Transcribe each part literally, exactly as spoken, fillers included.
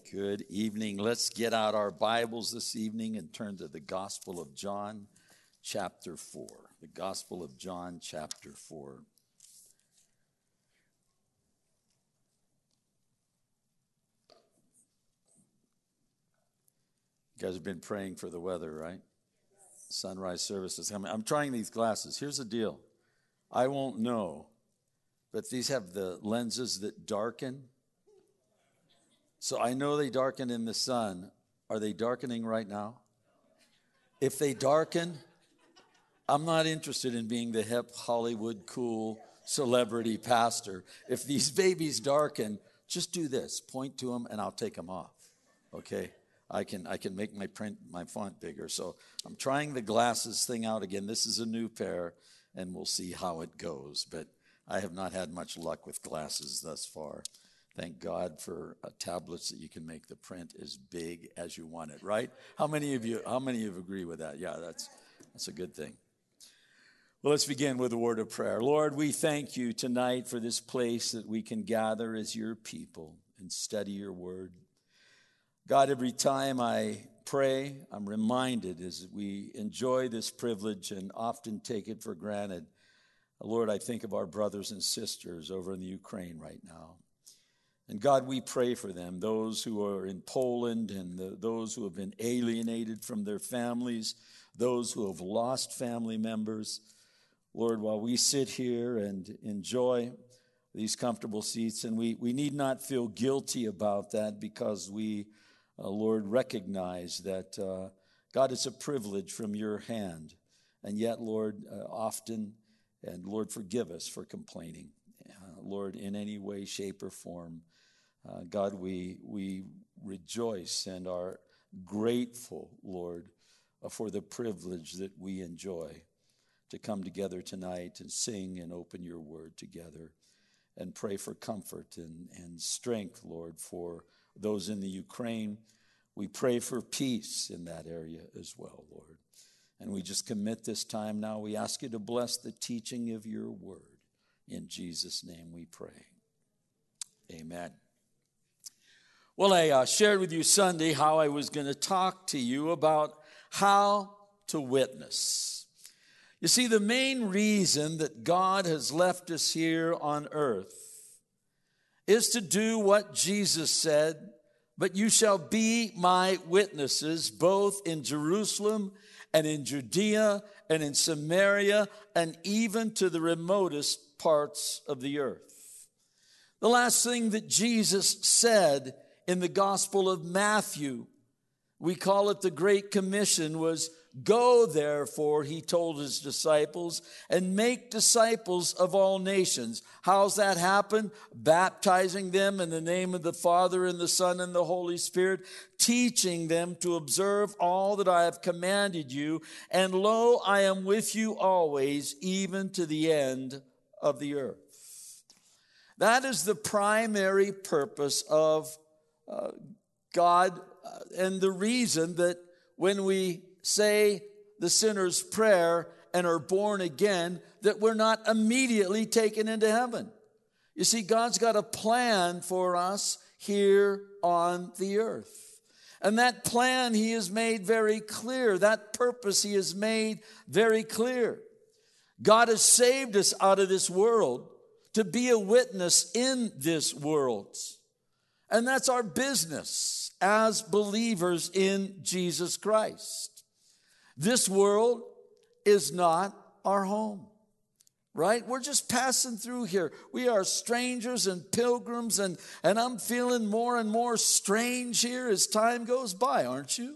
Good evening. Let's get out our Bibles this evening and turn to the Gospel of John, chapter four. The Gospel of John, chapter four. You guys have been praying for the weather, right? Sunrise service is coming. I'm trying these glasses. Here's the deal. I won't know, but these have the lenses that darken. So I know they darken in the sun. Are they darkening right now? If they darken, I'm not interested in being the hip, Hollywood, cool, celebrity pastor. If these babies darken, just do this. Point to them, and I'll take them off. Okay? I can I can make my print, my font bigger. So I'm trying the glasses thing out again. This is a new pair, and we'll see how it goes. But I have not had much luck with glasses thus far. Thank God for uh, tablets that you can make the print as big as you want it, right? How many of you, how many of you agree with that? Yeah, that's that's a good thing. Well, let's begin with a word of prayer. Lord, we thank you tonight for this place that we can gather as your people and study your word. God, every time I pray, I'm reminded as we enjoy this privilege and often take it for granted. Lord, I think of our brothers and sisters over in the Ukraine right now. And God, we pray for them, those who are in Poland and the, those who have been alienated from their families, those who have lost family members. Lord, while we sit here and enjoy these comfortable seats, and we, we need not feel guilty about that because we, uh, Lord, recognize that, uh, God, it's a privilege from your hand. And yet, Lord, uh, often, and Lord, forgive us for complaining, uh, Lord, in any way, shape, or form. Uh, God, we we rejoice and are grateful, Lord, uh, for the privilege that we enjoy to come together tonight and sing and open your word together and pray for comfort and, and strength, Lord, for those in the Ukraine. We pray for peace in that area as well, Lord. And we just commit this time now. We ask you to bless the teaching of your word. In Jesus' name we pray. Amen. Well, I uh, shared with you Sunday how I was going to talk to you about how to witness. You see, the main reason that God has left us here on earth is to do what Jesus said, but you shall be my witnesses both in Jerusalem and in Judea and in Samaria and even to the remotest parts of the earth. The last thing that Jesus said in the Gospel of Matthew, we call it the Great Commission, was go therefore, he told his disciples, and make disciples of all nations. How's that happen? Baptizing them in the name of the Father and the Son and the Holy Spirit, teaching them to observe all that I have commanded you. And lo, I am with you always, even to the end of the earth. That is the primary purpose of Uh, God, uh, and the reason that when we say the sinner's prayer and are born again, that we're not immediately taken into heaven. You see, God's got a plan for us here on the earth. And that plan he has made very clear. That purpose he has made very clear. God has saved us out of this world to be a witness in this world. And that's our business as believers in Jesus Christ. This world is not our home, right? We're just passing through here. We are strangers and pilgrims, and, and I'm feeling more and more strange here as time goes by, aren't you?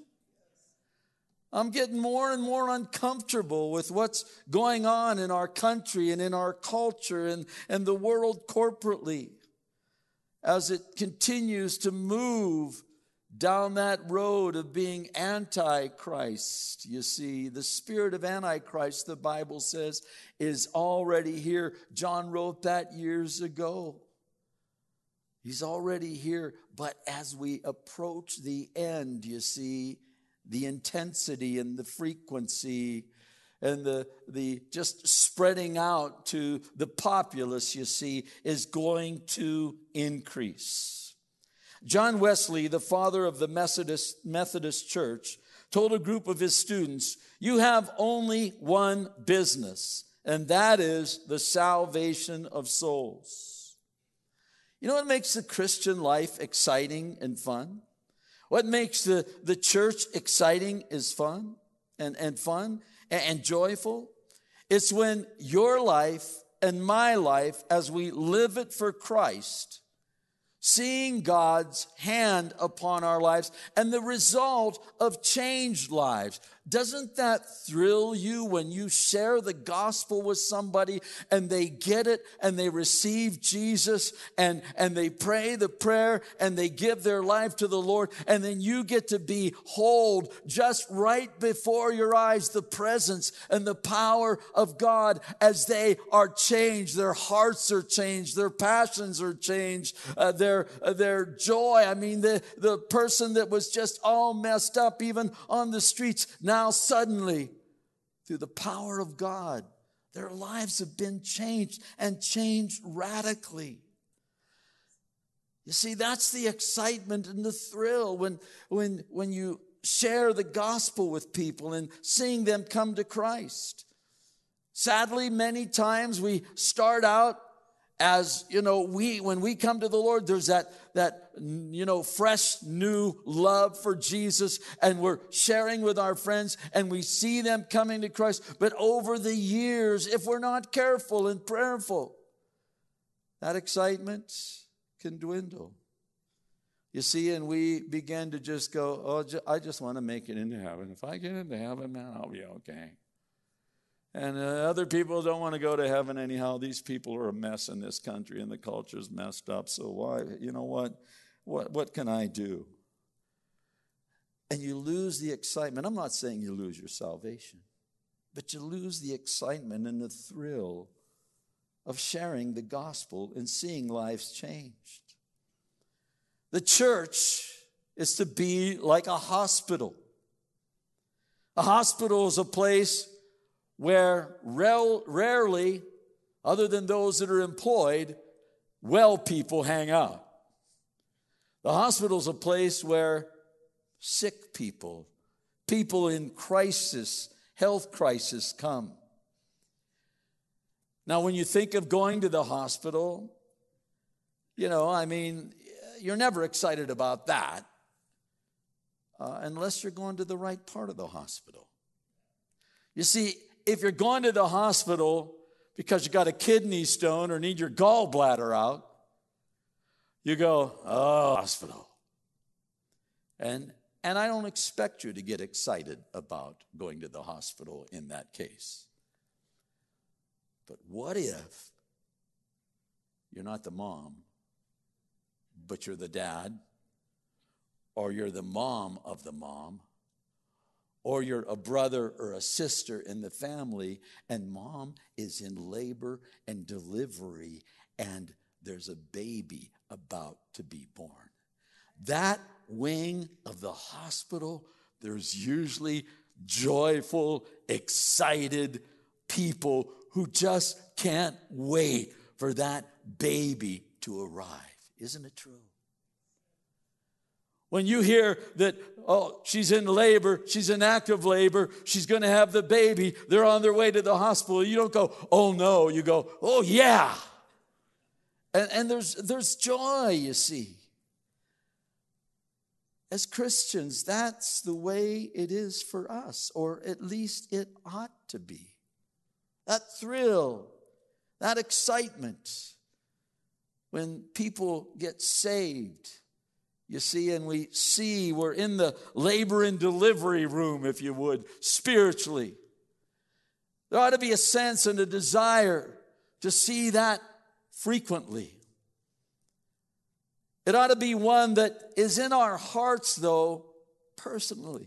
I'm getting more and more uncomfortable with what's going on in our country and in our culture and, and the world corporately, as it continues to move down that road of being antichrist. You see, the spirit of antichrist, the Bible says, is already here. John wrote that years ago. He's already here. But as we approach the end, you see, the intensity and the frequency and the, the just spreading out to the populace, you see, is going to increase. John Wesley, the father of the Methodist, Methodist Church, told a group of his students, "You have only one business, and that is the salvation of souls." You know what makes the Christian life exciting and fun? What makes the, the church exciting is fun and, and fun and, and joyful? It's when your life and my life, as we live it for Christ, seeing God's hand upon our lives and the result of changed lives. Doesn't that thrill you when you share the gospel with somebody and they get it and they receive Jesus and, and they pray the prayer and they give their life to the Lord, and then you get to behold just right before your eyes the presence and the power of God as they are changed. Their hearts are changed. Their passions are changed. Uh, their, uh, their joy. I mean, the, the person that was just all messed up even on the streets, now Now suddenly, through the power of God, their lives have been changed and changed radically. You see, that's the excitement and the thrill when, when, when you share the gospel with people and seeing them come to Christ. Sadly, many times we start out as, you know, we when we come to the Lord, there's that, that, you know, fresh new love for Jesus, and we're sharing with our friends, and we see them coming to Christ. But over the years, if we're not careful and prayerful, that excitement can dwindle. You see, and we begin to just go, oh, I just want to make it into heaven. If I get into heaven, man, I'll be okay. And uh, other people don't want to go to heaven anyhow. These people are a mess in this country, and the culture's messed up. So why, you know what? What, what can I do? And you lose the excitement. I'm not saying you lose your salvation, but you lose the excitement and the thrill of sharing the gospel and seeing lives changed. The church is to be like a hospital. A hospital is a place where rarely, other than those that are employed, well people hang out. The hospital is a place where sick people, people in crisis, health crisis come. Now, when you think of going to the hospital, you know, I mean, you're never excited about that uh, unless you're going to the right part of the hospital. You see, if you're going to the hospital because you got a kidney stone or need your gallbladder out, you go, oh, hospital. And, and I don't expect you to get excited about going to the hospital in that case. But what if you're not the mom, but you're the dad, or you're the mom of the mom, or you're a brother or a sister in the family, and mom is in labor and delivery, and there's a baby about to be born. That wing of the hospital, there's usually joyful, excited people who just can't wait for that baby to arrive. Isn't it true? When you hear that, oh, she's in labor, she's in active labor, she's going to have the baby, they're on their way to the hospital, you don't go, oh no, you go, oh yeah. And, and there's, there's joy, you see. As Christians, that's the way it is for us, or at least it ought to be. That thrill, that excitement when people get saved. You see, and we see we're in the labor and delivery room, if you would, spiritually. There ought to be a sense and a desire to see that frequently. It ought to be one that is in our hearts, though, personally.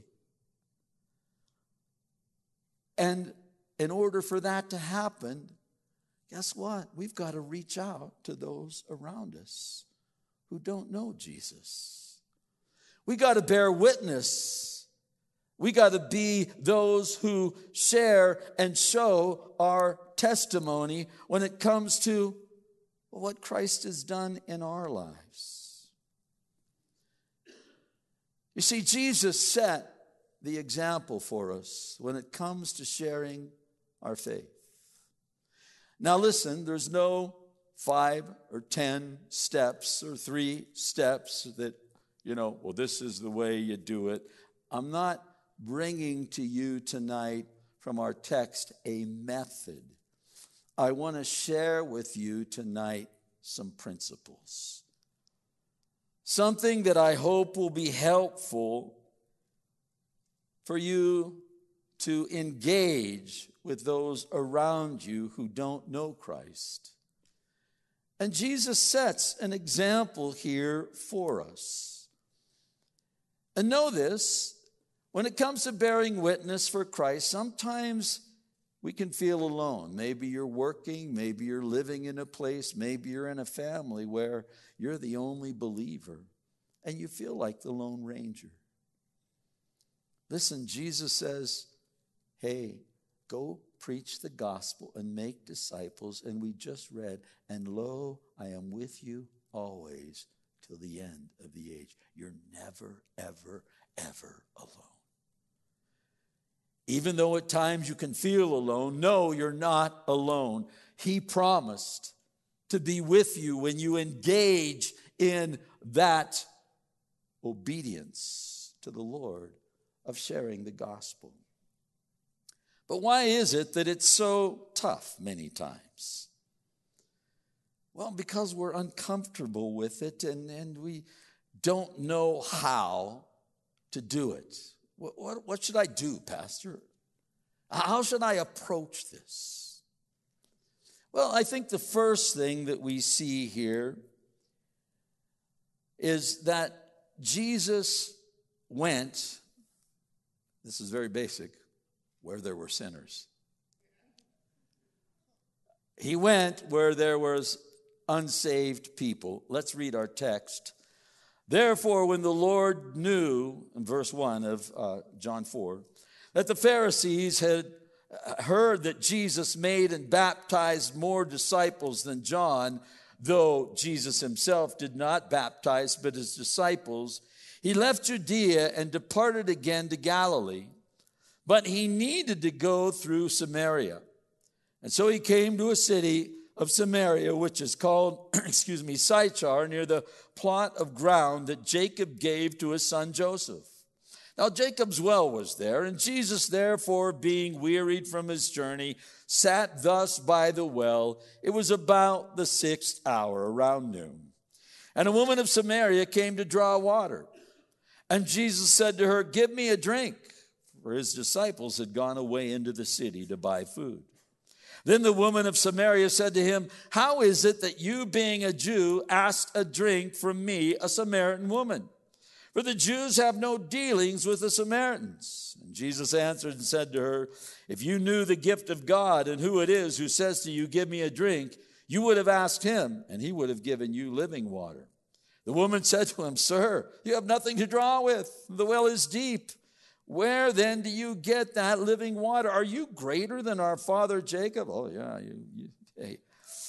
And in order for that to happen, guess what? We've got to reach out to those around us who don't know Jesus. We got to bear witness. We got to be those who share and show our testimony when it comes to what Christ has done in our lives. You see, Jesus set the example for us when it comes to sharing our faith. Now listen, there's no five or ten steps or three steps that, you know, well, this is the way you do it. I'm not bringing to you tonight from our text a method. I want to share with you tonight some principles. Something that I hope will be helpful for you to engage with those around you who don't know Christ. And Jesus sets an example here for us. And know this, when it comes to bearing witness for Christ, sometimes we can feel alone. Maybe you're working, maybe you're living in a place, maybe you're in a family where you're the only believer and you feel like the Lone Ranger. Listen, Jesus says, hey, go preach the gospel and make disciples. And we just read, and lo, I am with you always till the end of the age. You're never, ever, ever alone. Even though at times you can feel alone, no, you're not alone. He promised to be with you when you engage in that obedience to the Lord of sharing the gospel. But why is it that it's so tough many times? Well, because we're uncomfortable with it and, and we don't know how to do it. What, what, what should I do, Pastor? How should I approach this? Well, I think the first thing that we see here is that Jesus went, this is very basic, where there were sinners. He went where there was unsaved people. Let's read our text. Therefore, when the Lord knew, in verse one of uh, John four, that the Pharisees had heard that Jesus made and baptized more disciples than John, though Jesus himself did not baptize but his disciples, he left Judea and departed again to Galilee. But he needed to go through Samaria. And so he came to a city of Samaria, which is called, excuse me, Sychar, near the plot of ground that Jacob gave to his son Joseph. Now Jacob's well was there, and Jesus, therefore, being wearied from his journey, sat thus by the well. It was about the sixth hour, around noon. And a woman of Samaria came to draw water. And Jesus said to her, give me a drink. For his disciples had gone away into the city to buy food. Then the woman of Samaria said to him, how is it that you, being a Jew, ask a drink from me, a Samaritan woman? For the Jews have no dealings with the Samaritans. And Jesus answered and said to her, if you knew the gift of God and who it is who says to you, give me a drink, you would have asked him, and he would have given you living water. The woman said to him, sir, you have nothing to draw with. The well is deep. Where then do you get that living water? Are you greater than our father Jacob? Oh, yeah. You, you, hey.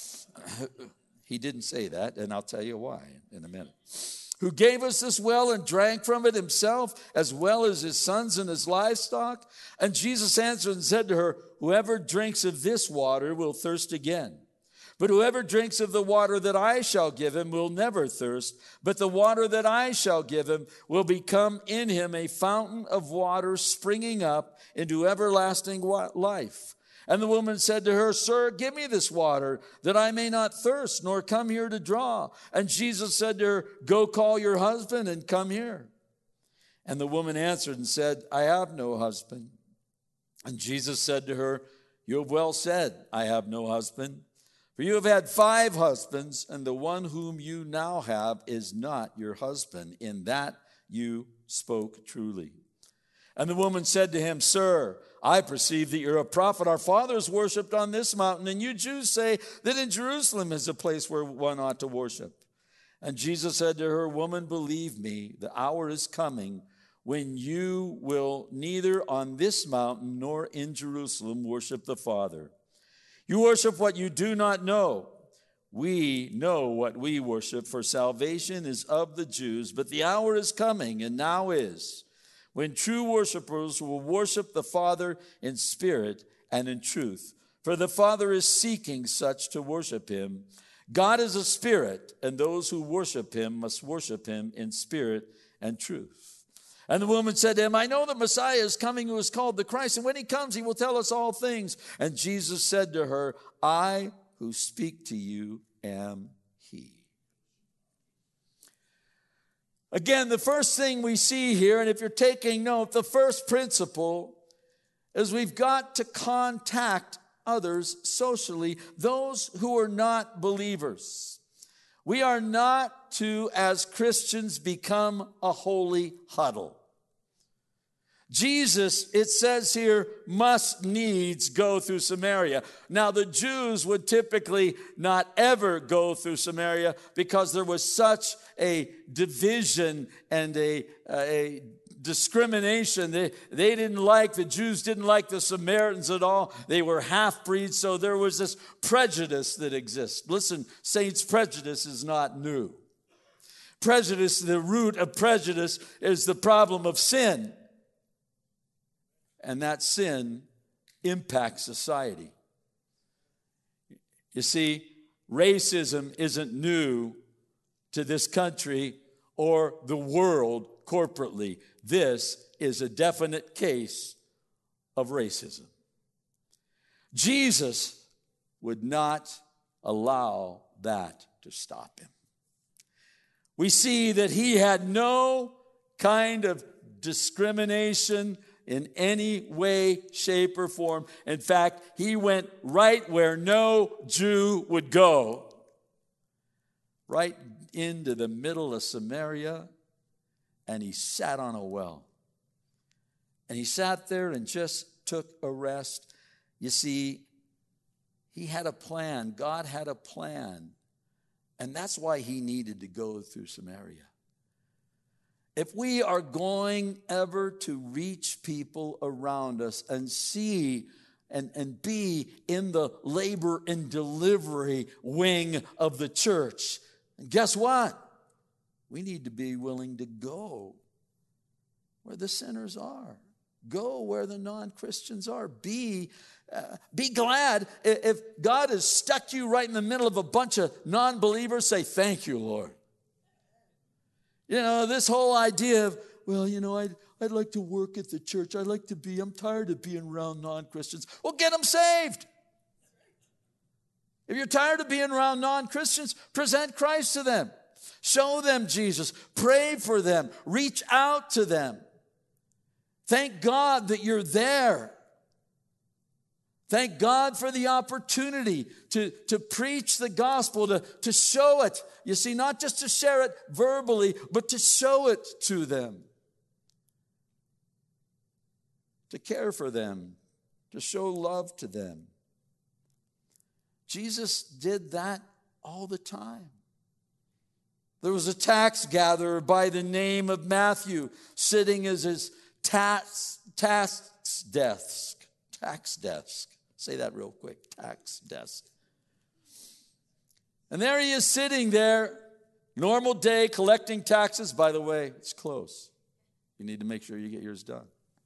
He didn't say that, and I'll tell you why in a minute. Who gave us this well and drank from it himself, as well as his sons and his livestock? And Jesus answered and said to her, whoever drinks of this water will thirst again. But whoever drinks of the water that I shall give him will never thirst. But the water that I shall give him will become in him a fountain of water springing up into everlasting life. And the woman said to her, sir, give me this water that I may not thirst, nor come here to draw. And Jesus said to her, go call your husband and come here. And the woman answered and said, I have no husband. And Jesus said to her, you have well said, I have no husband. For you have had five husbands, and the one whom you now have is not your husband. In that you spoke truly. And the woman said to him, sir, I perceive that you're a prophet. Our fathers worshipped on this mountain, and you Jews say that in Jerusalem is a place where one ought to worship. And Jesus said to her, woman, believe me, the hour is coming when you will neither on this mountain nor in Jerusalem worship the Father. You worship what you do not know. we know what we worship, for salvation is of the Jews. But the hour is coming, and now is, when true worshipers will worship the Father in spirit and in truth. For the Father is seeking such to worship him. God is a spirit, and those who worship him must worship him in spirit and truth. And the woman said to him, I know the Messiah is coming, who is called the Christ, and when he comes, he will tell us all things. And Jesus said to her, I who speak to you am he. Again, the first thing we see here, and if you're taking note, the first principle is we've got to contact others socially, those who are not believers. We are not to, as Christians, become a holy huddle. Jesus, it says here, must needs go through Samaria. Now, the Jews would typically not ever go through Samaria because there was such a division and a, a discrimination. They, they didn't like, the Jews didn't like the Samaritans at all. They were half-breeds, so there was this prejudice that exists. Listen, saints, prejudice is not new. Prejudice, the root of prejudice is the problem of sin. And that sin impacts society. You see, racism isn't new to this country or the world corporately. This is a definite case of racism. Jesus would not allow that to stop him. We see that he had no kind of discrimination in any way, shape, or form. In fact, he went right where no Jew would go, right into the middle of Samaria, and he sat on a well. And he sat there and just took a rest. You see, he had a plan. God had a plan. And that's why he needed to go through Samaria. If we are going ever to reach people around us and see and, and be in the labor and delivery wing of the church, guess what? We need to be willing to go where the sinners are. Go where the non-Christians are. Be, uh, be glad if God has stuck you right in the middle of a bunch of non-believers. Say, thank you, Lord. You know, this whole idea of, well, you know, I'd, I'd like to work at the church. I'd like to be, I'm tired of being around non-Christians. Well, get them saved. If you're tired of being around non-Christians, present Christ to them. Show them Jesus. Pray for them. Reach out to them. Thank God that you're there. Thank God for the opportunity to, to preach the gospel, to, to show it. You see, not just to share it verbally, but to show it to them. To care for them, to show love to them. Jesus did that all the time. There was a tax gatherer by the name of Matthew sitting as his tax, tax desk. Tax desk. Say that real quick. Tax desk. And there he is sitting there, normal day, collecting taxes. By the way, it's close. You need to make sure you get yours done.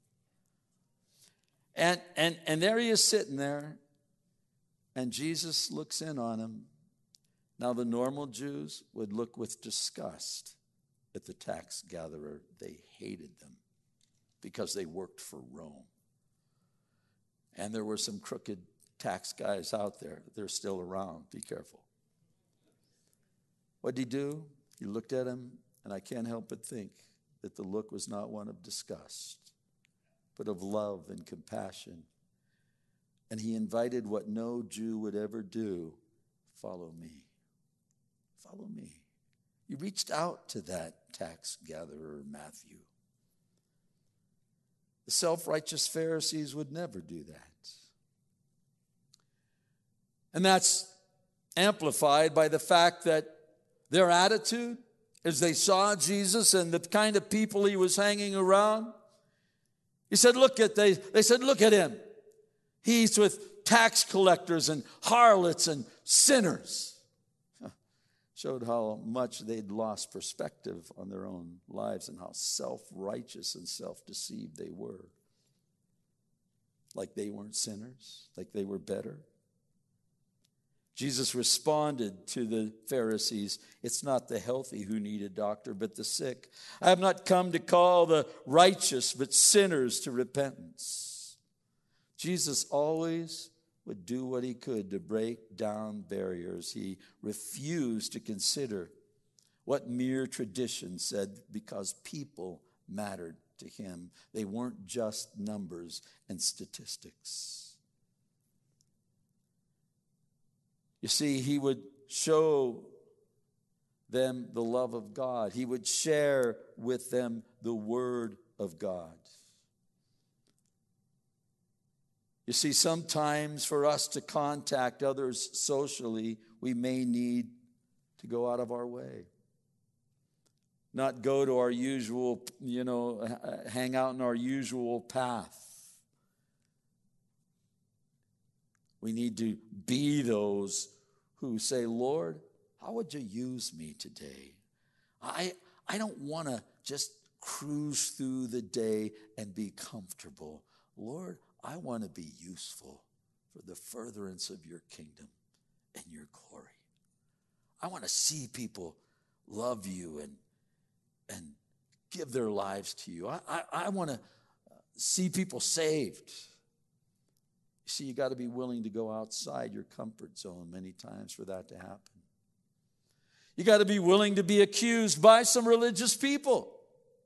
And, and, and there he is sitting there, and Jesus looks in on him. Now, the normal Jews would look with disgust at the tax gatherer. They hated them because they worked for Rome. And there were some crooked tax guys out there. They're still around. Be careful. What did he do? He looked at him, and I can't help but think that the look was not one of disgust, but of love and compassion. And he invited what no Jew would ever do. Follow me. Follow me. He reached out to that tax gatherer, Matthew. The self-righteous Pharisees would never do that. And that's amplified by the fact that their attitude, as they saw Jesus and the kind of people he was hanging around, he said, look at, they, they said, look at him. He's with tax collectors and harlots and sinners. showed how much they'd lost perspective on their own lives and how self-righteous and self-deceived they were. Like they weren't sinners, like they were better. Jesus responded to the Pharisees, it's not the healthy who need a doctor, but the sick. I have not come to call the righteous, but sinners to repentance. Jesus always would do what he could to break down barriers. He refused to consider what mere tradition said because people mattered to him. They weren't just numbers and statistics. You see, he would show them the love of God. He would share with them the word of God. You see, sometimes for us to contact others socially, we may need to go out of our way. Not go to our usual, you know, hang out in our usual path. We need to be those who say, Lord, how would you use me today? I, I don't want to just cruise through the day and be comfortable. Lord, I want to be useful for the furtherance of your kingdom and your glory. I want to see people love you and, and give their lives to you. I, I, I want to see people saved. You see, you got to be willing to go outside your comfort zone many times for that to happen. You got to be willing to be accused by some religious people.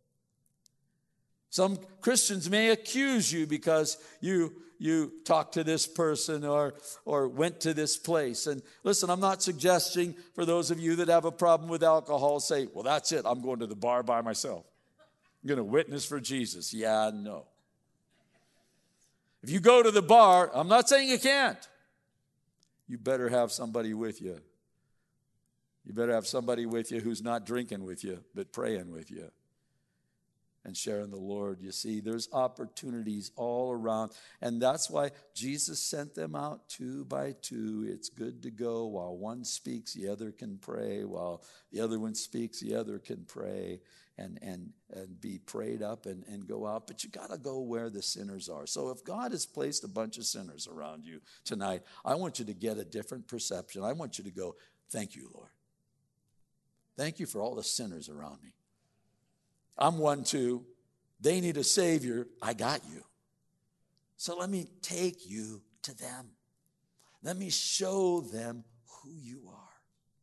Some Christians may accuse you because you you talked to this person or or went to this place. And listen, I'm not suggesting for those of you that have a problem with alcohol, say, well, that's it. I'm going to the bar by myself. I'm going to witness for Jesus. Yeah, no. If you go to the bar, I'm not saying you can't. You better have somebody with you. You better have somebody with you who's not drinking with you, but praying with you and sharing the Lord. You see, there's opportunities all around. And that's why Jesus sent them out two by two. It's good to go. While one speaks, the other can pray. While the other one speaks, the other can pray and, and, and be prayed up and, and go out. But you got to go where the sinners are. So if God has placed a bunch of sinners around you tonight, I want you to get a different perception. I want you to go, thank you, Lord. Thank you for all the sinners around me. I'm one too. They need a Savior. I got you. So let me take you to them. Let me show them who you are.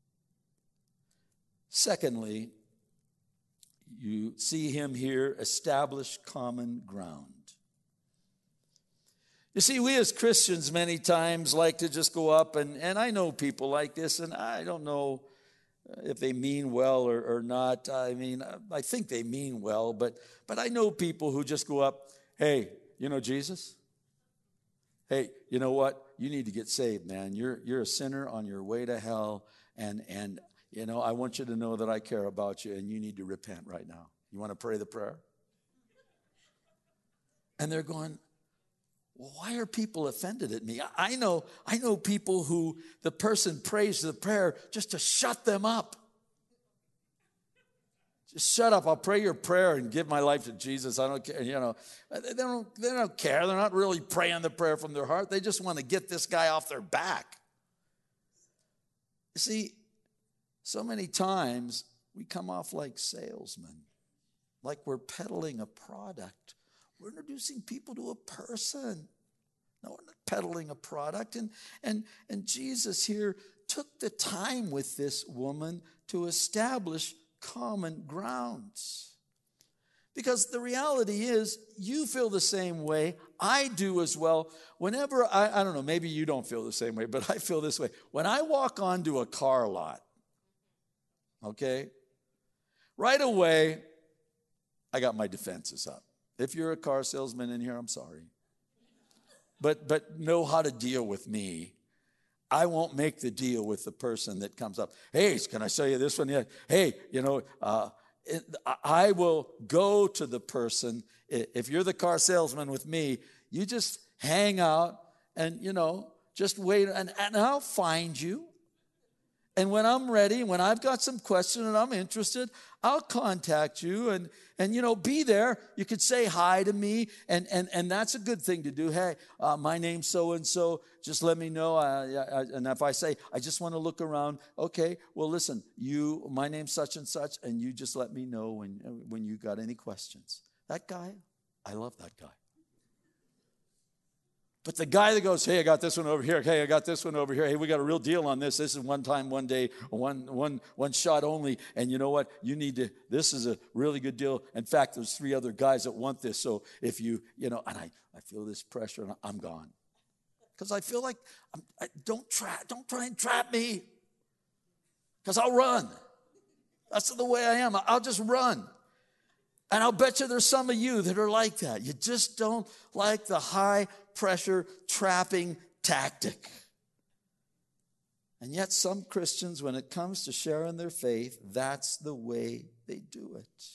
Secondly, you see him here establish common ground. You see, we as Christians many times like to just go up, and, and I know people like this, and I don't know if they mean well or, or not. I mean, I think they mean well, but but I know people who just go up, hey, you know Jesus? Hey, you know what? You need to get saved, man. You're you're a sinner on your way to hell, and and you know, I want you to know that I care about you, and you need to repent right now. You want to pray the prayer? And they're going, well, why are people offended at me? I know, I know people who the person prays the prayer just to shut them up. Just shut up. I'll pray your prayer and give my life to Jesus. I don't care. You know, they don't, they don't care. They're not really praying the prayer from their heart. They just want to get this guy off their back. You see, so many times we come off like salesmen, like we're peddling a product. We're introducing people to a person. No, we're not peddling a product. And, and, and Jesus here took the time with this woman to establish common grounds. Because the reality is, you feel the same way. I do as well. Whenever, I, I don't know, maybe you don't feel the same way, but I feel this way. When I walk onto a car lot, okay, right away, I got my defenses up. If you're a car salesman in here, I'm sorry. But but know how to deal with me. I won't make the deal with the person that comes up. Hey, can I show you this one? Yeah. Hey, you know, uh, it, I will go to the person. If you're the car salesman with me, you just hang out and, you know, just wait. And, and I'll find you. And when I'm ready, when I've got some question and I'm interested, I'll contact you and, and you know, be there. You could say hi to me, and, and, and that's a good thing to do. Hey, uh, my name's so-and-so. Just let me know. I, I, and if I say, I just want to look around, okay, well, listen, you, my name's such and such, and you just let me know when, when you got any questions. That guy, I love that guy. But the guy that goes, hey, I got this one over here. Hey, I got this one over here. Hey, we got a real deal on this. This is one time, one day, one, one, one shot only. And you know what? You need to, this is a really good deal. In fact, there's three other guys that want this. So if you, you know, and I, I feel this pressure and I'm gone. Because I feel like, I'm, I, don't try, don't try and trap me. Because I'll run. That's the way I am. I'll just run. And I'll bet you there's some of you that are like that. You just don't like the high pressure trapping tactic. And yet some Christians, when it comes to sharing their faith, that's the way they do it.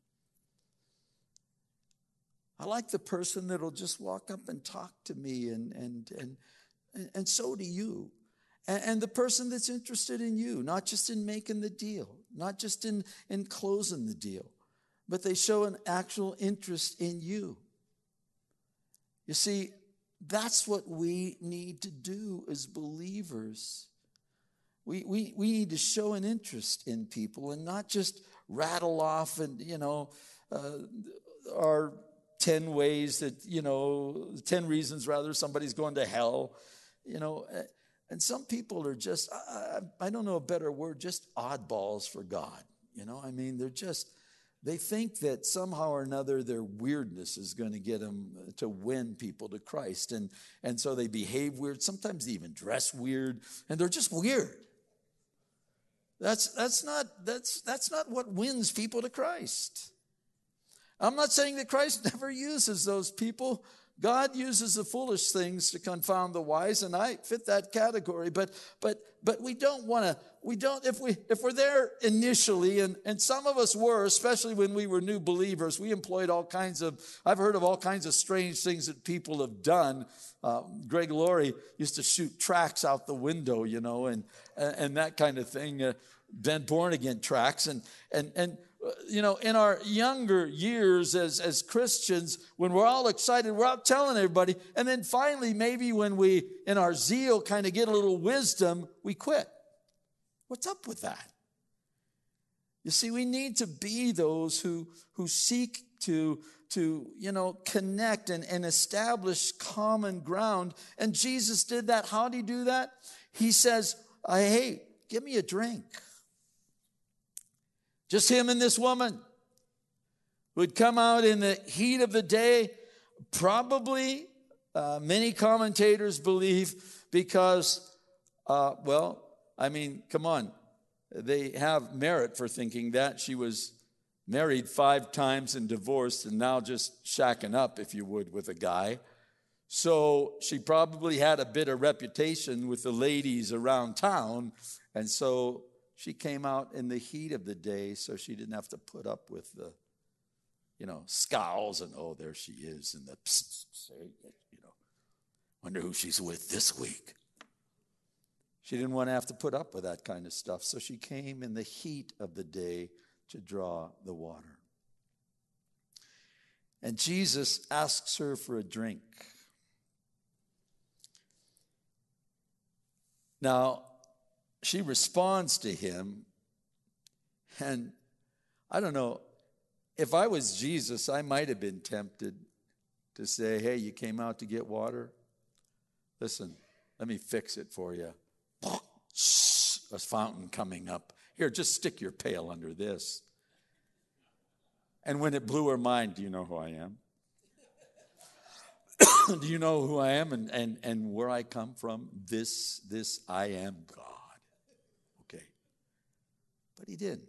I like the person that'll just walk up and talk to me, and and and and so do you. And, and the person that's interested in you, not just in making the deal, not just in, in closing the deal, but they show an actual interest in you. You see, that's what we need to do as believers. We, we, we need to show an interest in people and not just rattle off and, you know, uh, our ten ways that, you know, ten reasons rather somebody's going to hell, you know. And some people are just, I, I don't know a better word, just oddballs for God. You know, I mean, they're just, they think that somehow or another their weirdness is going to get them to win people to Christ. And, and so they behave weird. Sometimes they even dress weird. And they're just weird. That's, that's, not, that's, that's not what wins people to Christ. I'm not saying that Christ never uses those people. God uses the foolish things to confound the wise, and I fit that category. But but but we don't want to. We don't if we if we're there initially, and and some of us were, especially when we were new believers. We employed all kinds of. I've heard of all kinds of strange things that people have done. Uh, Greg Laurie used to shoot tracks out the window, you know, and and that kind of thing. Uh, been born again tracks, and and and. You know, in our younger years as, as Christians, when we're all excited, we're out telling everybody. And then finally, maybe when we, in our zeal, kind of get a little wisdom, we quit. What's up with that? You see, we need to be those who, who seek to, to, you know, connect and, and establish common ground. And Jesus did that. How did he do that? He says, hey, give me a drink. Just him and this woman would come out in the heat of the day. Probably, uh, many commentators believe because, uh, well, I mean, come on. They have merit for thinking that. She was married five times and divorced and now just shacking up, if you would, with a guy. So she probably had a bit of reputation with the ladies around town. And so she came out in the heat of the day, so she didn't have to put up with the, you know, scowls and, oh, there she is, and the, psst, psst, you know, wonder who she's with this week. She didn't want to have to put up with that kind of stuff, so she came in the heat of the day to draw the water. And Jesus asks her for a drink. Now, she responds to him, and I don't know, if I was Jesus, I might have been tempted to say, hey, you came out to get water? Listen, let me fix it for you. A fountain coming up. Here, just stick your pail under this. And when it blew her mind, do you know who I am? Do you know who I am and, and, and where I come from? This, this, I am God. But he didn't.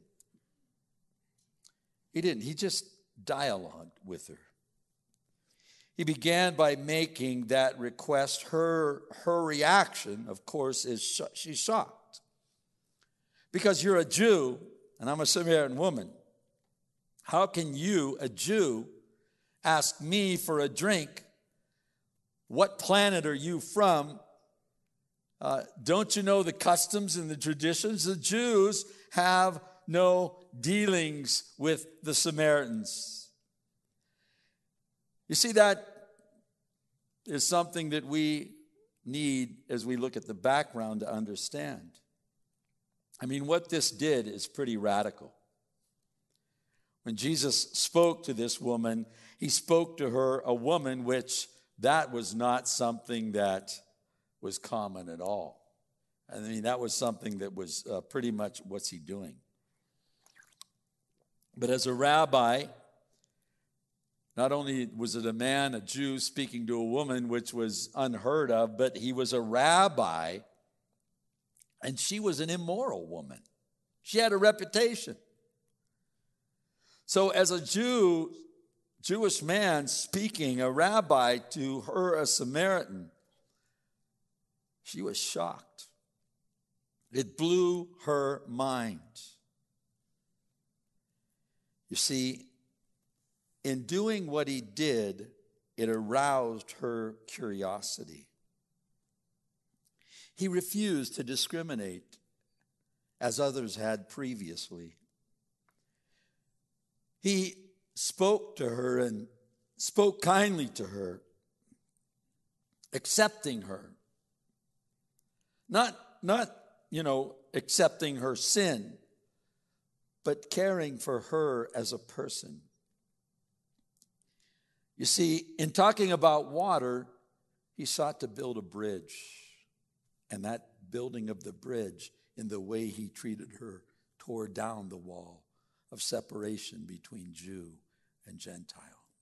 He didn't. He just dialogued with her. He began by making that request. Her, her reaction, of course, is sh- she's shocked. Because you're a Jew, and I'm a Samaritan woman. How can you, a Jew, ask me for a drink? What planet are you from? Uh, don't you know the customs and the traditions? The Jews have no dealings with the Samaritans. You see, that is something that we need as we look at the background to understand. I mean, what this did is pretty radical. When Jesus spoke to this woman, he spoke to her, a woman, which that was not something that was common at all. I mean, that was something that was uh, pretty much, what's he doing? But as a rabbi, not only was it a man, a Jew, speaking to a woman, which was unheard of, but he was a rabbi, and she was an immoral woman. She had a reputation. So as a Jew, Jewish man speaking, a rabbi, to her, a Samaritan, she was shocked. It blew her mind. You see, in doing what he did, it aroused her curiosity. He refused to discriminate as others had previously. He spoke to her and spoke kindly to her, accepting her. Not, not, you know, accepting her sin, but caring for her as a person. You see, in talking about water, he sought to build a bridge. And that building of the bridge, in the way he treated her, tore down the wall of separation between Jew and Gentile.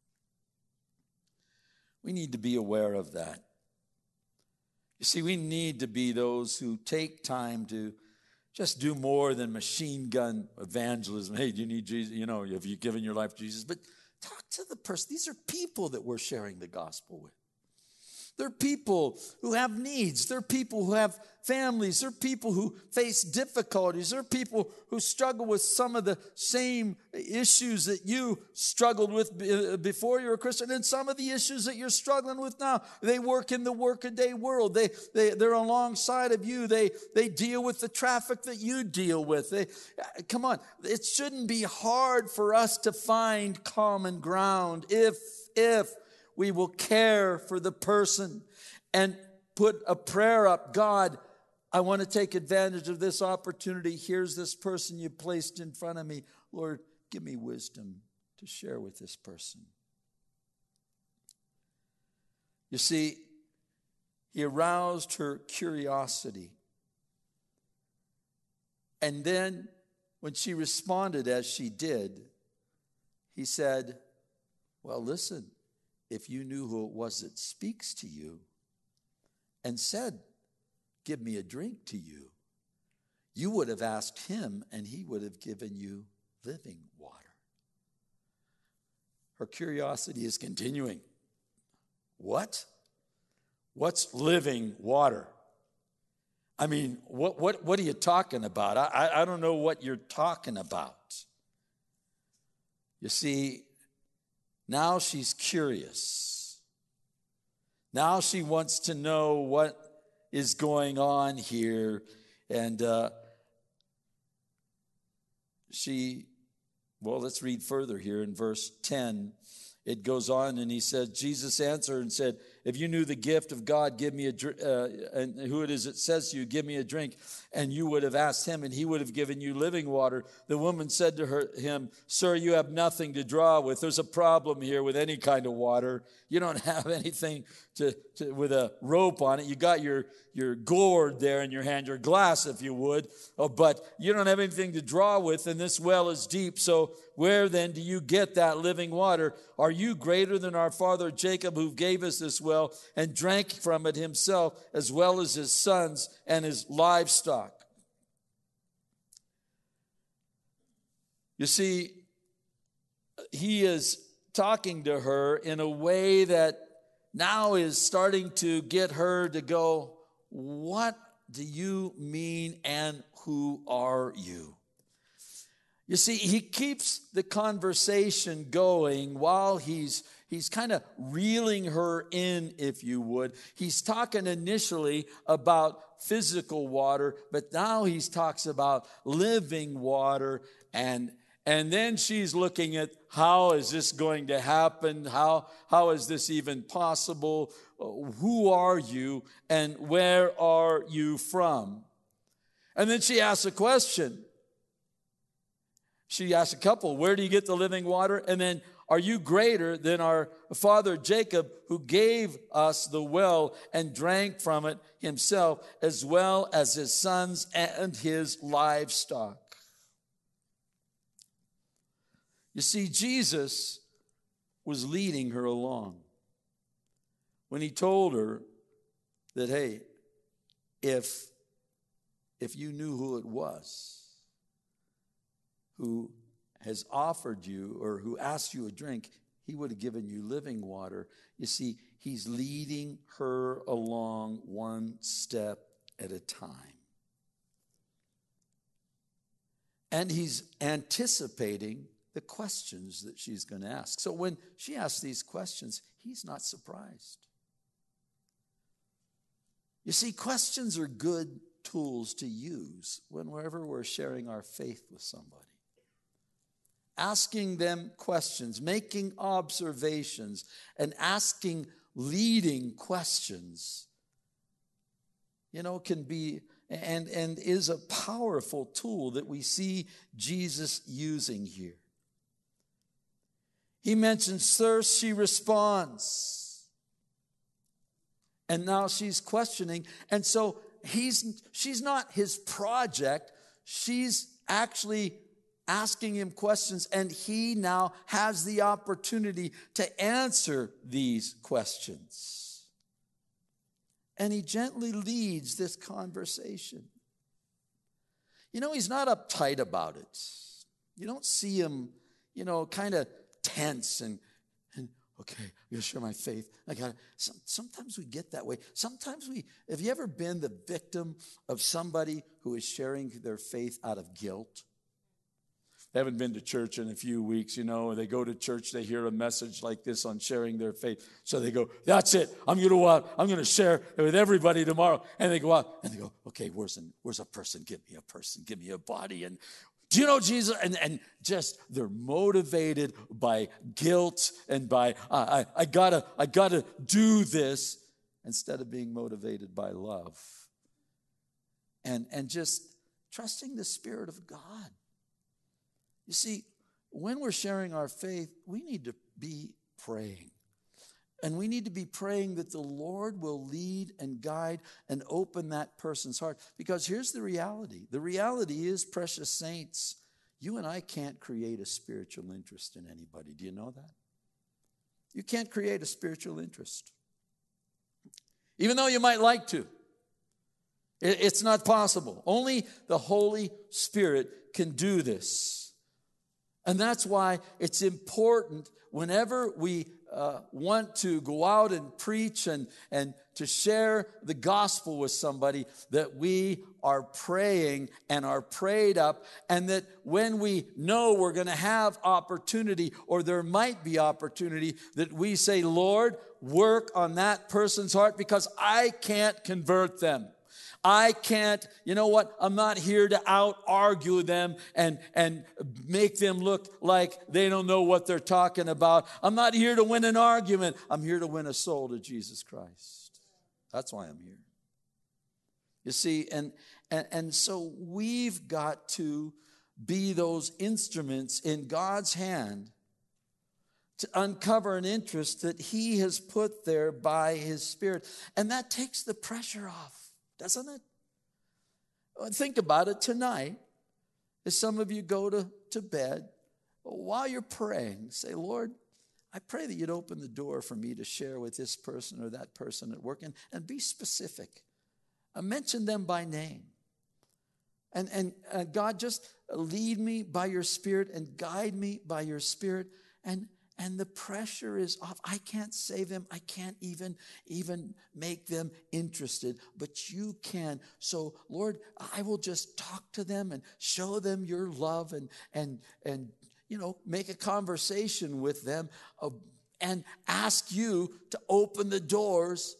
We need to be aware of that. You see, we need to be those who take time to just do more than machine gun evangelism. Hey, do you need Jesus? You know, have you given your life to Jesus? But talk to the person. These are people that we're sharing the gospel with. They're people who have needs. They're people who have families. They're people who face difficulties. They're people who struggle with some of the same issues that you struggled with before you were a Christian, and some of the issues that you're struggling with now. They work in the workaday world. They, they, they're alongside of you. They, they deal with the traffic that you deal with. They, come on, it shouldn't be hard for us to find common ground if, if, we will care for the person and put a prayer up. God, I want to take advantage of this opportunity. Here's this person you placed in front of me. Lord, give me wisdom to share with this person. You see, he aroused her curiosity. And then when she responded as she did, he said, well, listen. If you knew who it was that speaks to you and said, give me a drink to you, you would have asked him and he would have given you living water. Her curiosity is continuing. What? What's living water? I mean, what, what, what are you talking about? I, I don't know what you're talking about. You see, now she's curious. Now she wants to know what is going on here. And uh, she, well, let's read further here in verse ten. It goes on and he said, Jesus answered and said, if you knew the gift of God, give me a drink, uh, and who it is that says to you, give me a drink, and you would have asked him, and he would have given you living water. The woman said to her, him, sir, you have nothing to draw with. There's a problem here with any kind of water. You don't have anything to, to with a rope on it. You got your, your gourd there in your hand, your glass, if you would, oh, but you don't have anything to draw with, and this well is deep. So where then do you get that living water? Are you greater than our father Jacob, who gave us this well and drank from it himself, as well as his sons and his livestock? You see, he is talking to her in a way that now is starting to get her to go, what do you mean and who are you? You see, he keeps the conversation going while he's he's kind of reeling her in, if you would. He's talking initially about physical water, but now he talks about living water. And, and then she's looking at, how is this going to happen? How, how is this even possible? Who are you and where are you from? And then she asks a question. She asks a couple, where do you get the living water? And then, are you greater than our father Jacob, who gave us the well and drank from it himself, as well as his sons and his livestock? You see, Jesus was leading her along when he told her that, hey, if, if you knew who it was who has offered you or who asked you a drink, he would have given you living water. You see, he's leading her along one step at a time. And he's anticipating the questions that she's going to ask. So when she asks these questions, he's not surprised. You see, questions are good tools to use whenever we're sharing our faith with somebody. Asking them questions, making observations, and asking leading questions, you know, can be and, and is a powerful tool that we see Jesus using here. He mentions thirst, she responds. And now she's questioning. And so he's she's not his project. She's actually asking him questions, and he now has the opportunity to answer these questions. And he gently leads this conversation. You know, he's not uptight about it. You don't see him, you know, kind of tense and, and okay, I'm going to share my faith. I got some, sometimes we get that way. Sometimes we, have you ever been the victim of somebody who is sharing their faith out of guilt? They haven't been to church in a few weeks, you know. They go to church, they hear a message like this on sharing their faith. So they go, that's it. I'm going to go out. I'm going to share it with everybody tomorrow. And they go out and they go, okay, where's, an, where's a person? Give me a person. Give me a body. And do you know Jesus? And, and just they're motivated by guilt and by, uh, I, I gotta, I gotta do this, instead of being motivated by love. And, and just trusting the Spirit of God. You see, when we're sharing our faith, we need to be praying. And we need to be praying that the Lord will lead and guide and open that person's heart. Because here's the reality. The reality is, precious saints, you and I can't create a spiritual interest in anybody. Do you know that? You can't create a spiritual interest. Even though you might like to. It's not possible. Only the Holy Spirit can do this. And that's why it's important whenever we uh, want to go out and preach and, and to share the gospel with somebody, that we are praying and are prayed up, and that when we know we're going to have opportunity, or there might be opportunity, that we say, Lord, work on that person's heart, because I can't convert them. I can't, you know what, I'm not here to out-argue them and, and make them look like they don't know what they're talking about. I'm not here to win an argument. I'm here to win a soul to Jesus Christ. That's why I'm here. You see, and, and, and so we've got to be those instruments in God's hand to uncover an interest that He has put there by His Spirit. And that takes the pressure off. Doesn't it? Well, think about it tonight. As some of you go to, to bed, while you're praying, say, Lord, I pray that you'd open the door for me to share with this person or that person at work, and, and be specific. Uh, mention them by name. And, and uh, God, just lead me by your Spirit and guide me by your Spirit. And And the pressure is off. I can't save them. I can't even, even make them interested, but you can. So, Lord, I will just talk to them and show them your love and, and, and you know, make a conversation with them uh, and ask you to open the doors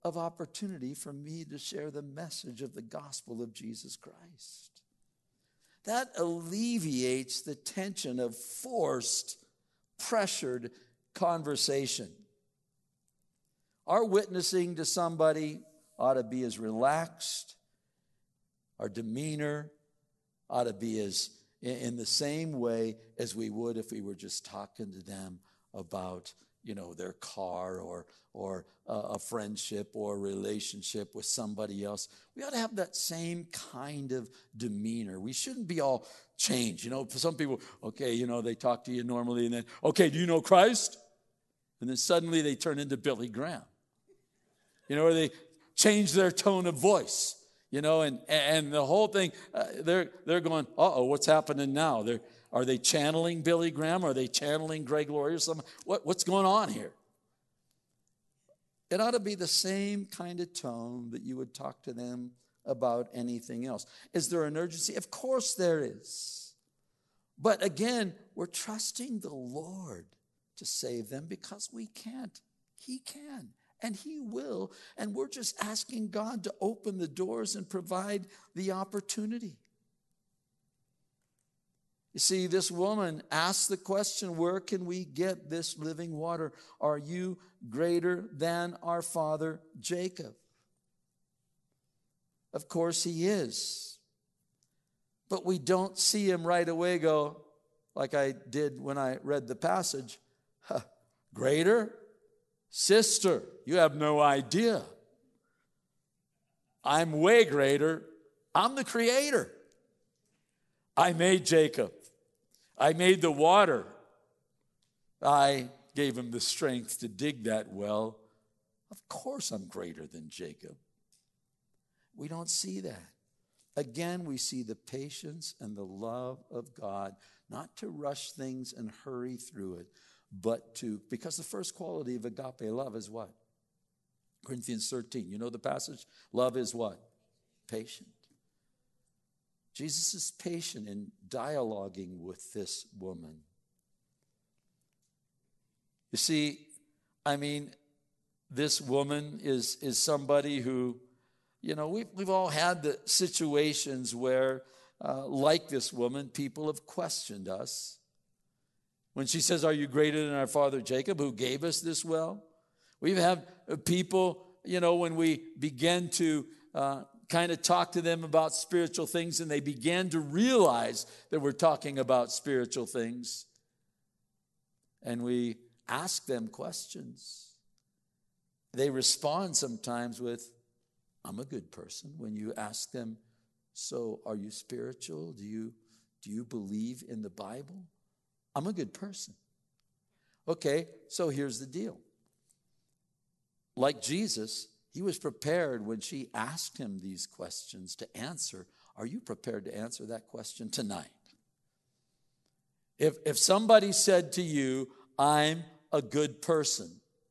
of opportunity for me to share the message of the gospel of Jesus Christ. That alleviates the tension of forced, pressured conversation. Our witnessing to somebody ought to be as relaxed. Our demeanor ought to be as in the same way as we would if we were just talking to them about, you know, their car or or a friendship or a relationship with somebody else. We ought to have that same kind of demeanor. We shouldn't be all changed. You know, for some people, okay, you know, they talk to you normally and then, okay, do you know Christ? And then suddenly they turn into Billy Graham. You know, or they change their tone of voice. You know, and and the whole thing, uh, they're they're going, uh-oh, what's happening now? They're, are they channeling Billy Graham? Are they channeling Greg Laurie or something? What, what's going on here? It ought to be the same kind of tone that you would talk to them about anything else. Is there an urgency? Of course there is. But again, we're trusting the Lord to save them because we can't. He can. And He will. And we're just asking God to open the doors and provide the opportunity. You see, this woman asked the question, where can we get this living water? Are you greater than our father Jacob? Of course he is. But we don't see him right away go, like I did when I read the passage, huh, greater? Sister, you have no idea. I'm way greater. I'm the creator. I made Jacob. I made the water. I gave him the strength to dig that well. Of course I'm greater than Jacob. We don't see that. Again, we see the patience and the love of God, not to rush things and hurry through it, but to, because the first quality of agape love is what? Corinthians thirteen, you know the passage? Love is what? Patient. Jesus is patient in dialoguing with this woman. You see, I mean, this woman is, is somebody who, you know, we've, we've all had the situations where, uh, like this woman, people have questioned us. When she says, are you greater than our father Jacob, who gave us this well? We've had people, you know, when we begin to uh, kind of talk to them about spiritual things and they began to realize that we're talking about spiritual things. And we ask them questions. They respond sometimes with, I'm a good person. When you ask them, so are you spiritual? Do you, do you believe in the Bible? I'm a good person. Okay, so here's the deal. Like Jesus, he was prepared when she asked him these questions to answer. Are you prepared to answer that question tonight? If, if somebody said to you, I'm a good person,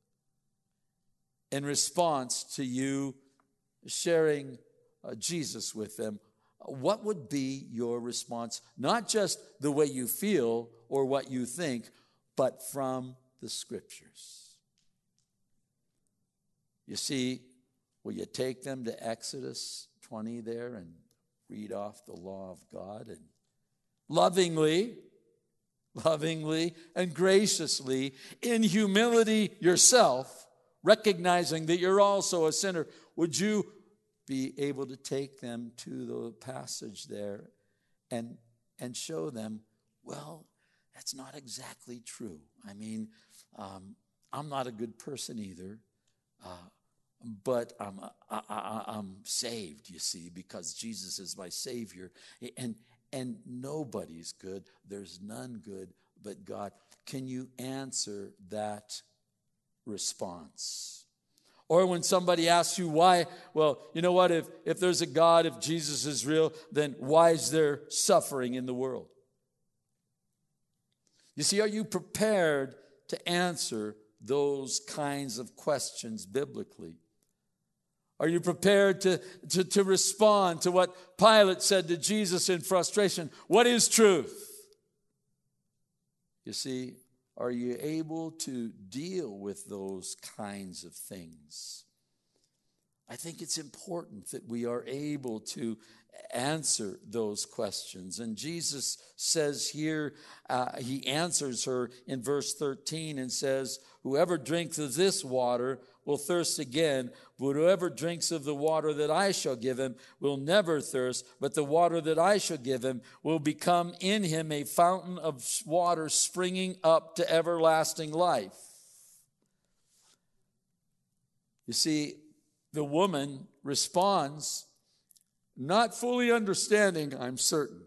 in response to you sharing uh, Jesus with them, what would be your response? Not just the way you feel or what you think, but from the Scriptures. You see, will you take them to Exodus twenty there and read off the law of God and lovingly, lovingly and graciously, in humility yourself, recognizing that you're also a sinner, would you be able to take them to the passage there and, and show them, well, that's not exactly true. I mean, um, I'm not a good person either. Uh, but I'm, I, I, I'm saved, you see, because Jesus is my Savior. And, and nobody's good. There's none good but God. Can you answer that response? Or when somebody asks you why, well, you know what, if, if there's a God, if Jesus is real, then why is there suffering in the world? You see, are you prepared to answer those kinds of questions biblically? Are you prepared to, to, to respond to what Pilate said to Jesus in frustration? What is truth? You see, are you able to deal with those kinds of things? I think it's important that we are able to answer those questions. And Jesus says here, uh, he answers her in verse thirteen and says, whoever drinks of this water will thirst again, but whoever drinks of the water that I shall give him will never thirst, but the water that I shall give him will become in him a fountain of water springing up to everlasting life. You see, the woman responds, not fully understanding, I'm certain.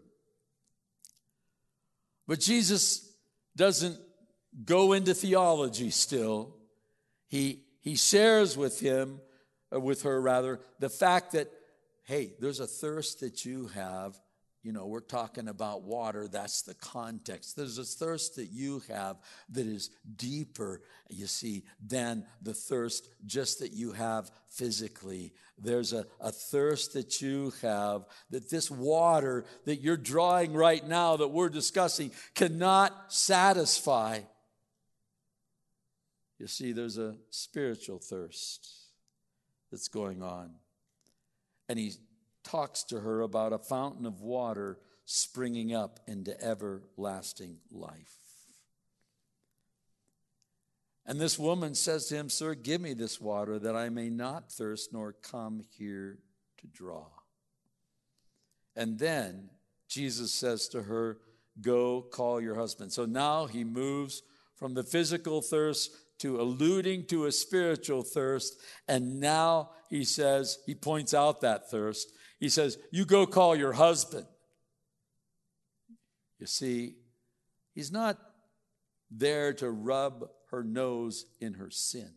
But Jesus doesn't go into theology still. He, he shares with him, or with her rather, the fact that, hey, there's a thirst that you have. You know, we're talking about water. That's the context. There's a thirst that you have that is deeper, you see, than the thirst just that you have physically. There's a, a thirst that you have that this water that you're drawing right now that we're discussing cannot satisfy. You see, there's a spiritual thirst that's going on. And he talks to her about a fountain of water springing up into everlasting life. And this woman says to him, sir, give me this water that I may not thirst nor come here to draw. And then Jesus says to her, go call your husband. So now he moves from the physical thirst to alluding to a spiritual thirst. And now he says, he points out that thirst. He says, you go call your husband. You see, he's not there to rub her nose in her sin.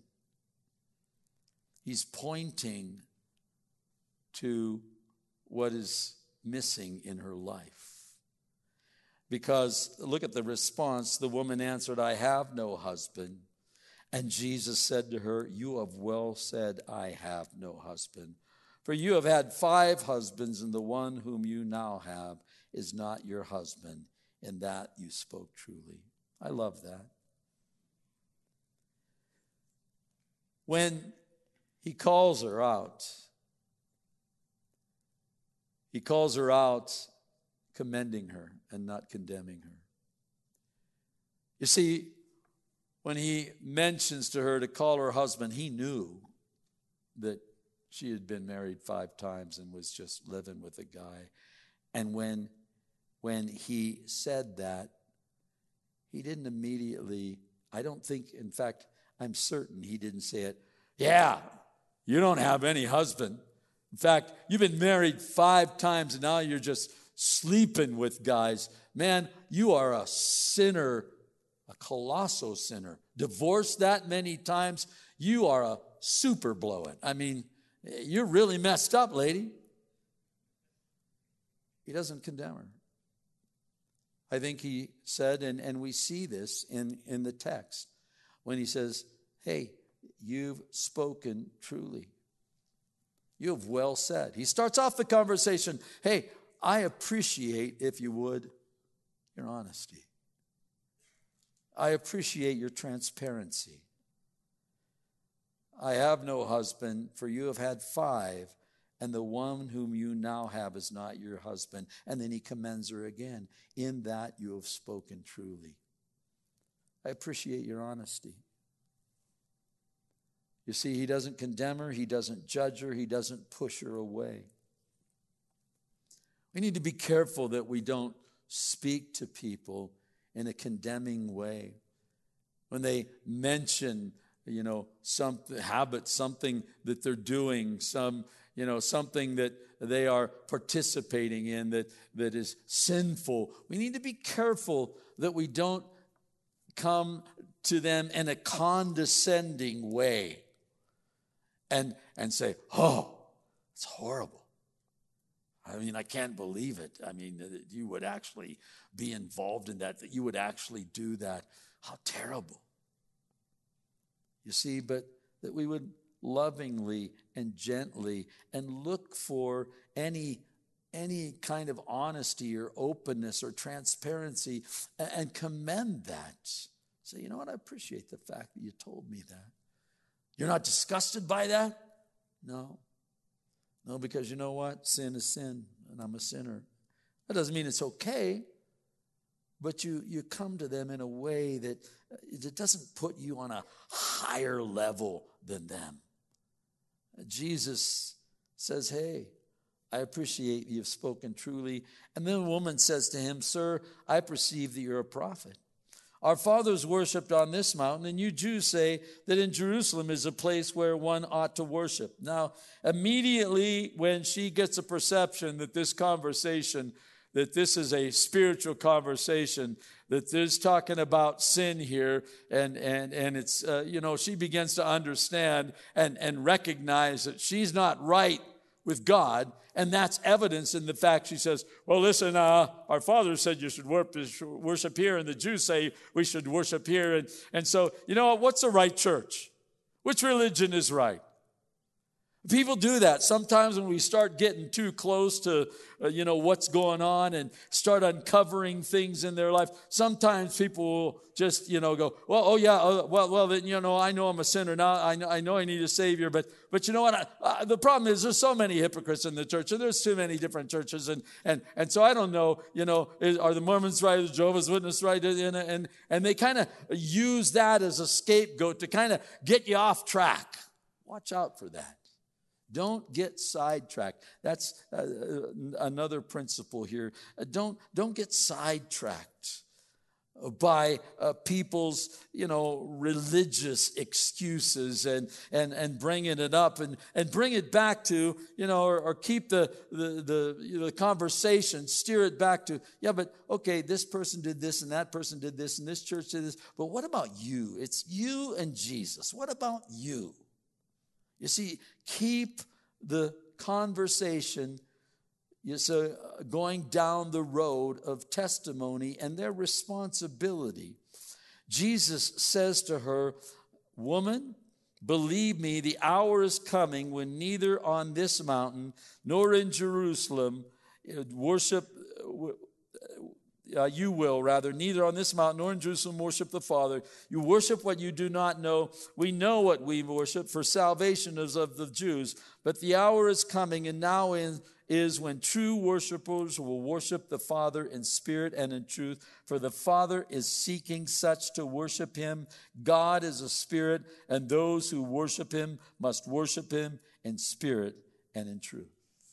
He's pointing to what is missing in her life. Because look at the response. The woman answered, I have no husband. And Jesus said to her, you have well said, I have no husband. For you have had five husbands, and the one whom you now have is not your husband. In that you spoke truly. I love that. When he calls her out, he calls her out commending her and not condemning her. You see, when he mentions to her to call her husband, he knew that she had been married five times and was just living with a guy. And when, when he said that, he didn't immediately, I don't think, in fact, I'm certain he didn't say it, yeah, you don't have any husband. In fact, you've been married five times and now you're just sleeping with guys. Man, you are a sinner, a colossal sinner. Divorced that many times, you are a super blow it. I mean, you're really messed up, lady. He doesn't condemn her. I think he said, and, and we see this in, in the text, when he says, hey, you've spoken truly. You have well said. He starts off the conversation, hey, I appreciate, if you would, your honesty. I appreciate your transparency. I have no husband, for you have had five, and the one whom you now have is not your husband. And then he commends her again. In that you have spoken truly. I appreciate your honesty. You see, he doesn't condemn her. He doesn't judge her. He doesn't push her away. We need to be careful that we don't speak to people in a condemning way. When they mention, you know, some habit, something that they're doing, some, you know, something that they are participating in that, that is sinful, we need to be careful that we don't come to them in a condescending way and, and say, oh, it's horrible. I mean, I can't believe it. I mean, that you would actually be involved in that, that you would actually do that. How terrible. You see, but that we would lovingly and gently and look for any, any kind of honesty or openness or transparency and, and commend that. Say, you know what, I appreciate the fact that you told me that. You're not disgusted by that? No. No, because you know what? Sin is sin, and I'm a sinner. That doesn't mean it's okay, but you, you come to them in a way that it doesn't put you on a higher level than them. Jesus says, hey, I appreciate you've spoken truly. And then the woman says to him, sir, I perceive that you're a prophet. Our fathers worshipped on this mountain, and you Jews say that in Jerusalem is a place where one ought to worship. Now, immediately when she gets a perception that this conversation, that this is a spiritual conversation, that there's talking about sin here, and and and it's, uh, you know, she begins to understand and, and recognize that she's not right with God, and that's evidence in the fact she says, well, listen, uh, our father said you should worship here, and the Jews say we should worship here, and, and so, you know what, what's the right church? Which religion is right? People do that. Sometimes when we start getting too close to, uh, you know, what's going on and start uncovering things in their life, sometimes people will just, you know, go, well, oh yeah, uh, well, well, then, you know, I know I'm a sinner now. I know, I know I need a Savior, but, but you know what? I, uh, the problem is there's so many hypocrites in the church, and there's too many different churches, and and and so I don't know, you know, is, are the Mormons right? Is Jehovah's Witness right? And and and they kind of use that as a scapegoat to kind of get you off track. Watch out for that. Don't get sidetracked. That's uh, another principle here. Uh, don't, don't get sidetracked by uh, people's, you know, religious excuses and, and, and bringing it up and, and bring it back to, you know, or, or keep the, the, the, you know, the conversation, steer it back to, yeah, but okay, this person did this and that person did this and this church did this, but what about you? It's you and Jesus. What about you? You see, keep the conversation so going down the road of testimony and their responsibility. Jesus says to her, woman, believe me, the hour is coming when neither on this mountain nor in Jerusalem worship Uh, you will, rather, neither on this mountain nor in Jerusalem worship the Father. You worship what you do not know. We know what we worship, for salvation is of the Jews. But the hour is coming, and now in, is when true worshipers will worship the Father in spirit and in truth. For the Father is seeking such to worship him. God is a spirit, and those who worship him must worship him in spirit and in truth.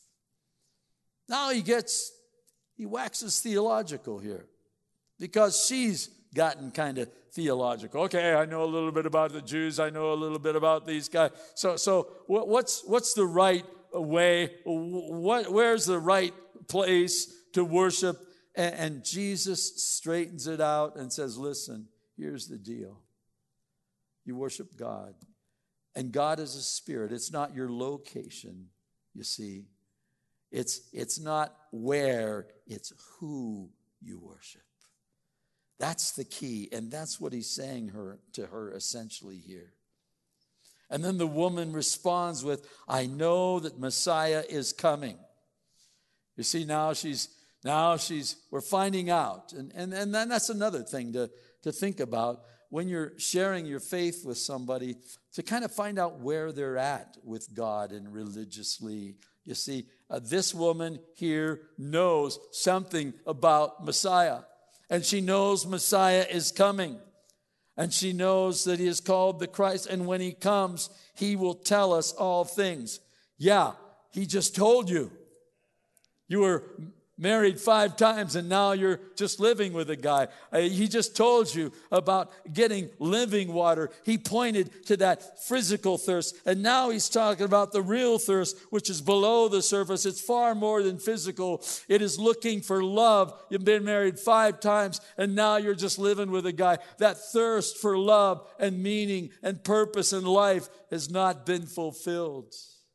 Now he gets... He waxes theological here because she's gotten kind of theological. Okay, I know a little bit about the Jews. I know a little bit about these guys. So, so what's what's the right way? What where's the right place to worship? And, and Jesus straightens it out and says, "Listen, here's the deal. You worship God, and God is a spirit. It's not your location. You see." It's, it's not where, it's who you worship. That's the key, and that's what he's saying her to her essentially here. And then the woman responds with, I know that Messiah is coming. You see, now she's, now she's, we're finding out. And, and, and then that's another thing to, to think about when you're sharing your faith with somebody, to kind of find out where they're at with God and religiously. You see, uh, this woman here knows something about Messiah. And she knows Messiah is coming. And she knows that he is called the Christ. And when he comes, he will tell us all things. Yeah, he just told you. You were married five times and now you're just living with a guy. Uh, he just told you about getting living water. He pointed to that physical thirst. And now he's talking about the real thirst, which is below the surface. It's far more than physical. It is looking for love. You've been married five times and now you're just living with a guy. That thirst for love and meaning and purpose in life has not been fulfilled.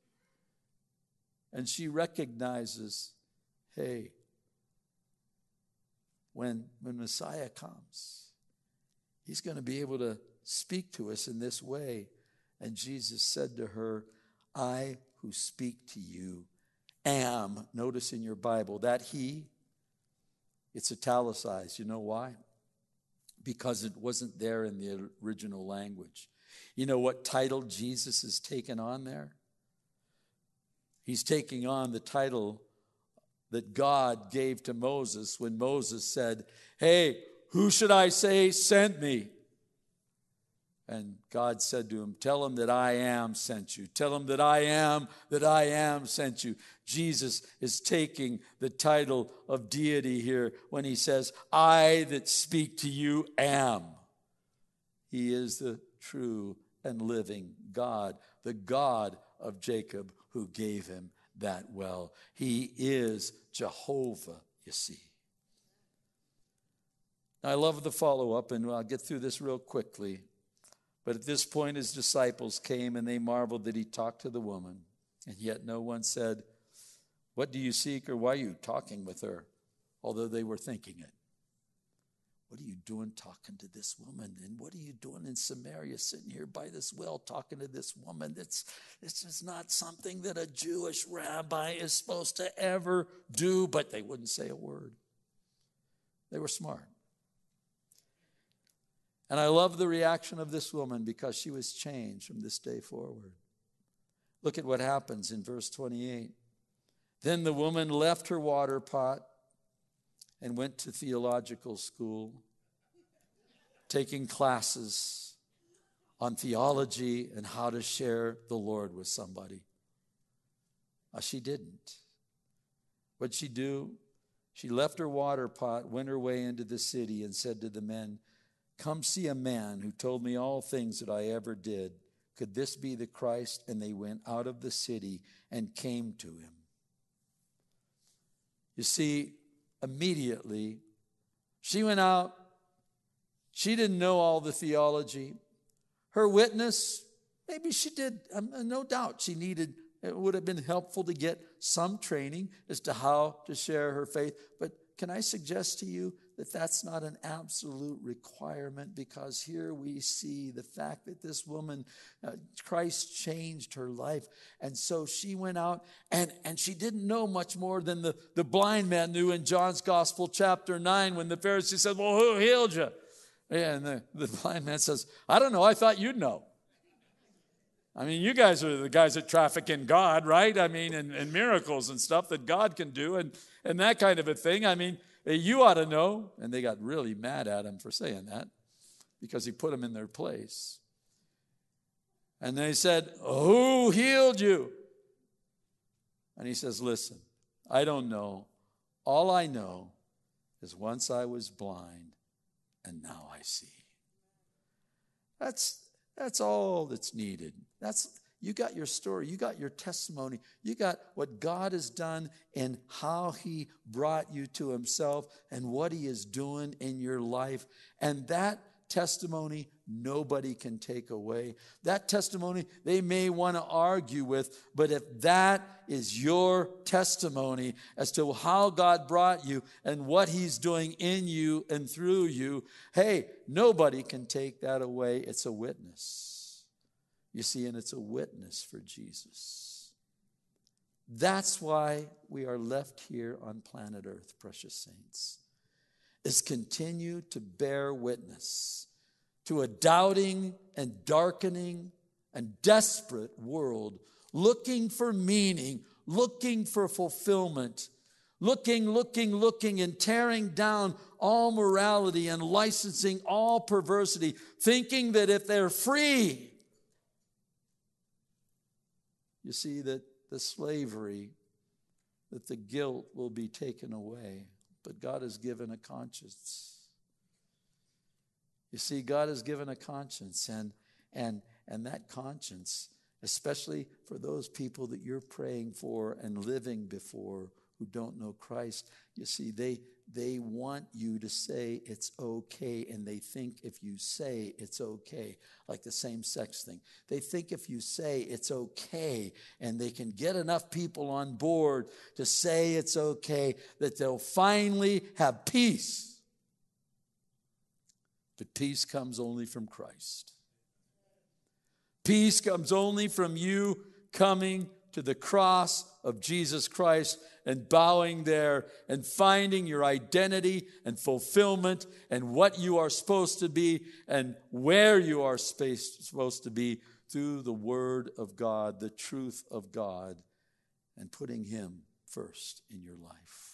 And she recognizes, hey, when, when Messiah comes, he's going to be able to speak to us in this way. And Jesus said to her, I who speak to you am, notice in your Bible, that he, it's italicized. You know why? Because it wasn't there in the original language. You know what title Jesus is taken on there? He's taking on the title that God gave to Moses when Moses said, hey, who should I say sent me? And God said to him, tell him that I am sent you. Tell him that I am, that I am sent you. Jesus is taking the title of deity here when he says, I that speak to you am. He is the true and living God, the God of Jacob who gave him that well. He is Jehovah, you see. I love the follow-up, and I'll get through this real quickly. But at this point, his disciples came, and they marveled that he talked to the woman. And yet no one said, what do you seek, or why are you talking with her? Although they were thinking it. What are you doing talking to this woman? And what are you doing in Samaria, sitting here by this well talking to this woman? That's, this is not something that a Jewish rabbi is supposed to ever do. But they wouldn't say a word. They were smart. And I love the reaction of this woman because she was changed from this day forward. Look at what happens in verse twenty-eight. Then the woman left her water pot and went to theological school, taking classes on theology and how to share the Lord with somebody. Uh, she didn't. What'd she do? She left her water pot, went her way into the city, and said to the men, come see a man who told me all things that I ever did. Could this be the Christ? And they went out of the city and came to him. You see, immediately, she went out. She didn't know all the theology. Her witness, maybe she did. Um, no doubt she needed, it would have been helpful to get some training as to how to share her faith. But can I suggest to you that that's not an absolute requirement, because here we see the fact that this woman, uh, Christ changed her life. And so she went out and, and she didn't know much more than the, the blind man knew in John's Gospel chapter nine when the Pharisee said, well, who healed you? And the, the blind man says, I don't know, I thought you'd know. I mean, you guys are the guys that traffic in God, right? I mean, and, and miracles and stuff that God can do and, and that kind of a thing. I mean, you ought to know. And they got really mad at him for saying that because he put them in their place. And they said, who healed you? And he says, listen, I don't know. All I know is once I was blind and now I see. That's, that's all that's needed. That's You got your story. You got your testimony. You got what God has done and how he brought you to himself and what he is doing in your life. And that testimony, nobody can take away. That testimony, they may want to argue with, but if that is your testimony as to how God brought you and what he's doing in you and through you, hey, nobody can take that away. It's a witness. You see, and it's a witness for Jesus. That's why we are left here on planet Earth, precious saints, is continue to bear witness to a doubting and darkening and desperate world, looking for meaning, looking for fulfillment, looking, looking, looking, and tearing down all morality and licensing all perversity, thinking that if they're free, you see, that the slavery, that the guilt will be taken away. But God has given a conscience. You see, God has given a conscience, and and and that conscience, especially for those people that you're praying for and living before who don't know Christ, you see, they they want you to say it's okay, and they think if you say it's okay, like the same-sex thing. They think if you say it's okay, and they can get enough people on board to say it's okay, that they'll finally have peace. But peace comes only from Christ. Peace comes only from you coming to the cross of Jesus Christ and bowing there and finding your identity and fulfillment and what you are supposed to be and where you are supposed to be through the Word of God, the truth of God. and putting him first in your life.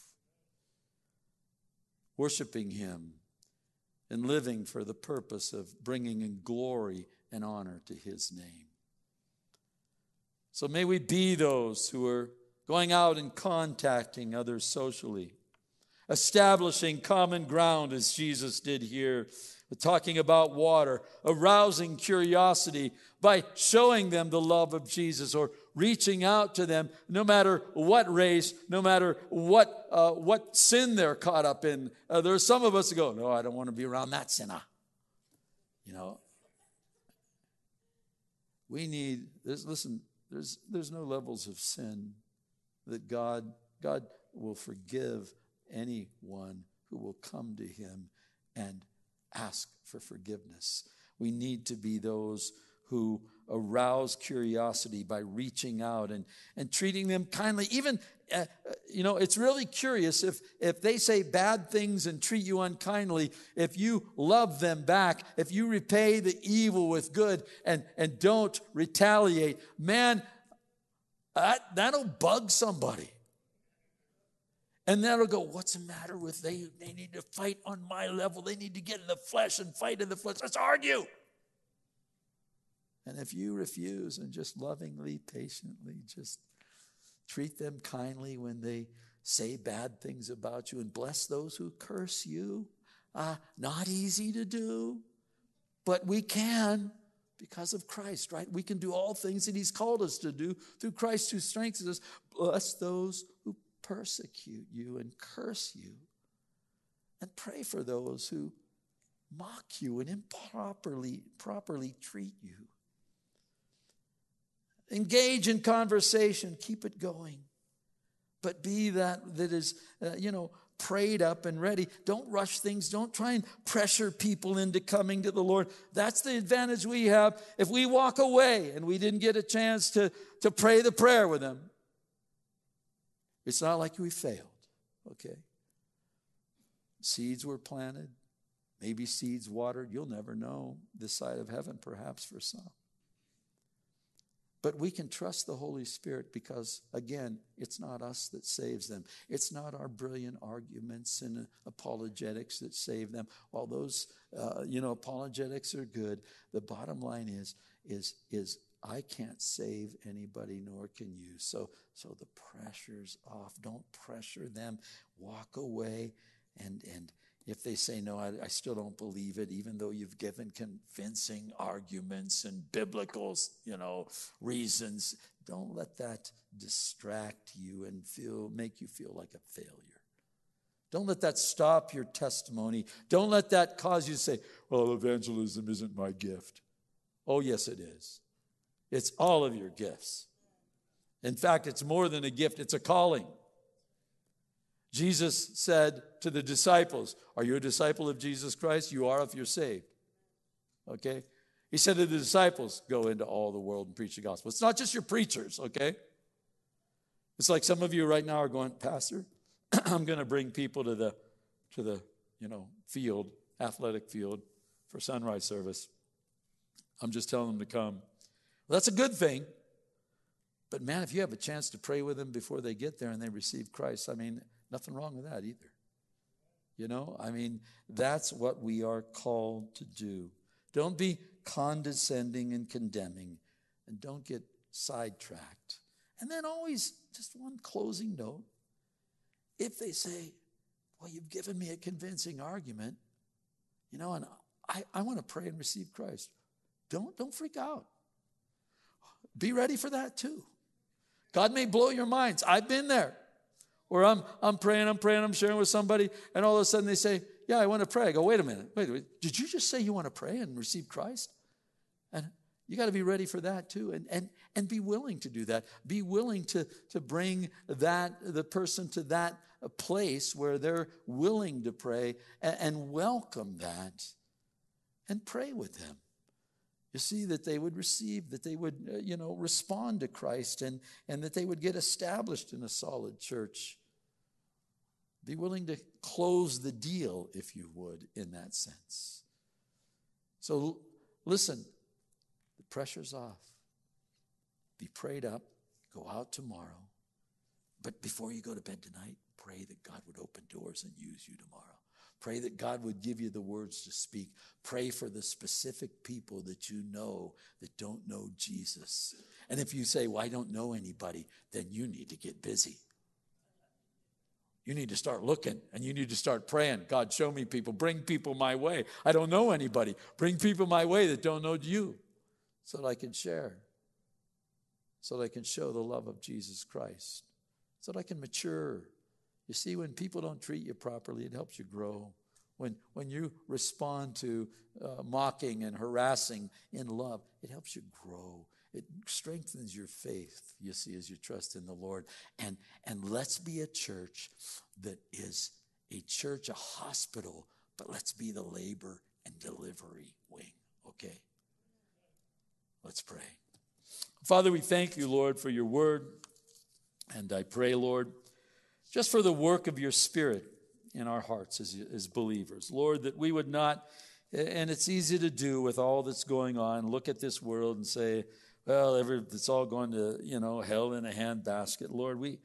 Worshiping him and living for the purpose of bringing in glory and honor to his name. So may we be those who are going out and contacting others socially, establishing common ground as Jesus did here, talking about water, arousing curiosity by showing them the love of Jesus, or reaching out to them no matter what race, no matter what uh, what sin they're caught up in. Uh, there are some of us who go, no, I don't want to be around that sinner. You know, we need, there's, listen, there's there's no levels of sin that God, God will forgive anyone who will come to him and ask for forgiveness. We need to be those who arouse curiosity by reaching out and, and treating them kindly. Even, uh, you know, it's really curious if, if they say bad things and treat you unkindly, if you love them back, if you repay the evil with good and, and don't retaliate, man, that, that'll bug somebody. And that'll go, what's the matter with they? They need to fight on my level. They need to get in the flesh and fight in the flesh. Let's argue. And if you refuse and just lovingly, patiently, just treat them kindly when they say bad things about you and bless those who curse you, uh, not easy to do, but we can because of Christ, right? We can do all things that he's called us to do through Christ who strengthens us. Bless those who persecute you and curse you, and pray for those who mock you and improperly properly treat you. Engage in conversation, keep it going, but be that that is uh, you know prayed up and ready. Don't rush things. Don't try and pressure people into coming to the Lord. That's the advantage we have. If we walk away and we didn't get a chance to to pray the prayer with them, it's not like we failed, okay? Seeds were planted, maybe seeds watered. You'll never know this side of heaven, perhaps for some. But we can trust the Holy Spirit because, again, it's not us that saves them. It's not our brilliant arguments and apologetics that save them. While those, uh, you know, apologetics are good, the bottom line is, is, is I can't save anybody, nor can you. So, so the pressure's off. Don't pressure them. Walk away. And, and if they say, no, I, I still don't believe it, even though you've given convincing arguments and biblical, you know, reasons, don't let that distract you and feel, make you feel like a failure. Don't let that stop your testimony. Don't let that cause you to say, well, evangelism isn't my gift. Oh, yes, it is. It's all of your gifts. In fact, it's more than a gift. It's a calling. Jesus said to the disciples, are you a disciple of Jesus Christ? You are if you're saved. Okay? He said to the disciples, go into all the world and preach the gospel. It's not just your preachers, okay? It's like some of you right now are going, Pastor, I'm going to bring people to the, to the, you know, field, athletic field for sunrise service. I'm just telling them to come. Well, that's a good thing. But man, if you have a chance to pray with them before they get there and they receive Christ, I mean, nothing wrong with that either. You know, I mean, that's what we are called to do. Don't be condescending and condemning, and don't get sidetracked. And then always, just one closing note. If they say, well, you've given me a convincing argument, you know, and I, I want to pray and receive Christ. Don't, don't freak out. Be ready for that too. God may blow your minds. I've been there. Where I'm I'm praying, I'm praying, I'm sharing with somebody, and all of a sudden they say, yeah, I want to pray. I go, wait a minute. Wait, wait. Did you just say you want to pray and receive Christ? And you got to be ready for that too, and and and be willing to do that. Be willing to, to bring that the person to that place where they're willing to pray and, and welcome that and pray with them. You see, that they would receive, that they would, uh, you know, respond to Christ, and, and that they would get established in a solid church. Be willing to close the deal, if you would, in that sense. So listen, the pressure's off. Be prayed up. Go out tomorrow. But before you go to bed tonight, pray that God would open doors and use you tomorrow. Pray that God would give you the words to speak. Pray for the specific people that you know that don't know Jesus. And if you say, well, I don't know anybody, then you need to get busy. You need to start looking, and you need to start praying. God, show me people. Bring people my way. I don't know anybody. Bring people my way that don't know you so that I can share, so that I can show the love of Jesus Christ, so that I can mature. You see, when people don't treat you properly, it helps you grow. When, when you respond to uh, mocking and harassing in love, it helps you grow. It strengthens your faith, you see, as you trust in the Lord. And, and let's be a church that is a church, a hospital, but let's be the labor and delivery wing, okay? Let's pray. Father, we thank you, Lord, for your word. And I pray, Lord, just for the work of your Spirit in our hearts as, as believers. Lord, that we would not, and it's easy to do with all that's going on, look at this world and say, well, every, it's all going to, you know, hell in a handbasket. Lord, we,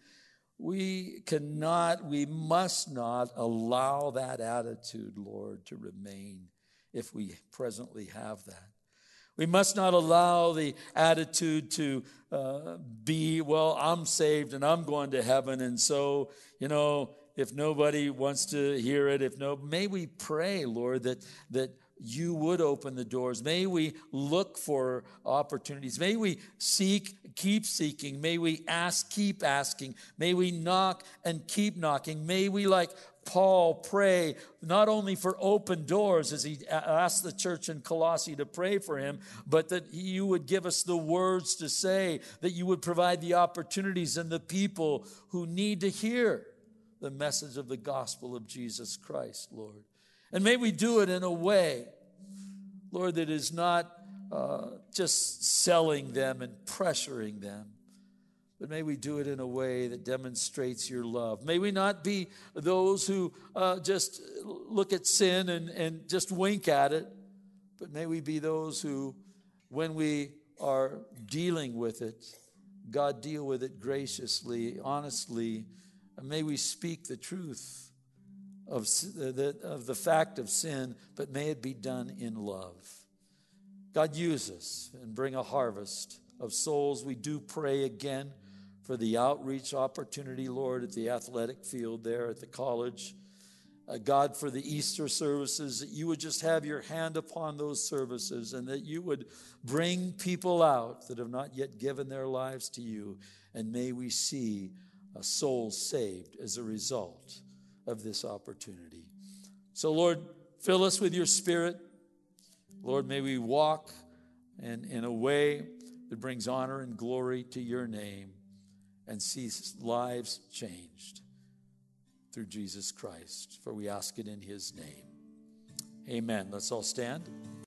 we cannot, we must not allow that attitude, Lord, to remain if we presently have that. We must not allow the attitude to uh, be, well, I'm saved and I'm going to heaven. And so, you know, if nobody wants to hear it, if no, may we pray, Lord, that, that you would open the doors. May we look for opportunities. May we seek, keep seeking. May we ask, keep asking. May we knock and keep knocking. May we, like Paul, pray not only for open doors as he asked the church in Colossae to pray for him, but that you would give us the words to say, that you would provide the opportunities and the people who need to hear the message of the gospel of Jesus Christ, Lord. And may we do it in a way, Lord, that is not uh, just selling them and pressuring them, but may we do it in a way that demonstrates your love. May we not be those who uh, just look at sin and, and just wink at it, but may we be those who, when we are dealing with it, God, deal with it graciously, honestly. And may we speak the truth of the, of the fact of sin, but may it be done in love. God, use us and bring a harvest of souls. We do pray again for the outreach opportunity, Lord, at the athletic field there at the college. Uh, God, for the Easter services, that you would just have your hand upon those services and that you would bring people out that have not yet given their lives to you. And may we see a soul saved as a result of this opportunity. So, Lord, fill us with your Spirit. Lord, may we walk in, in a way that brings honor and glory to your name and see lives changed through Jesus Christ. For we ask it in his name. Amen. Let's all stand.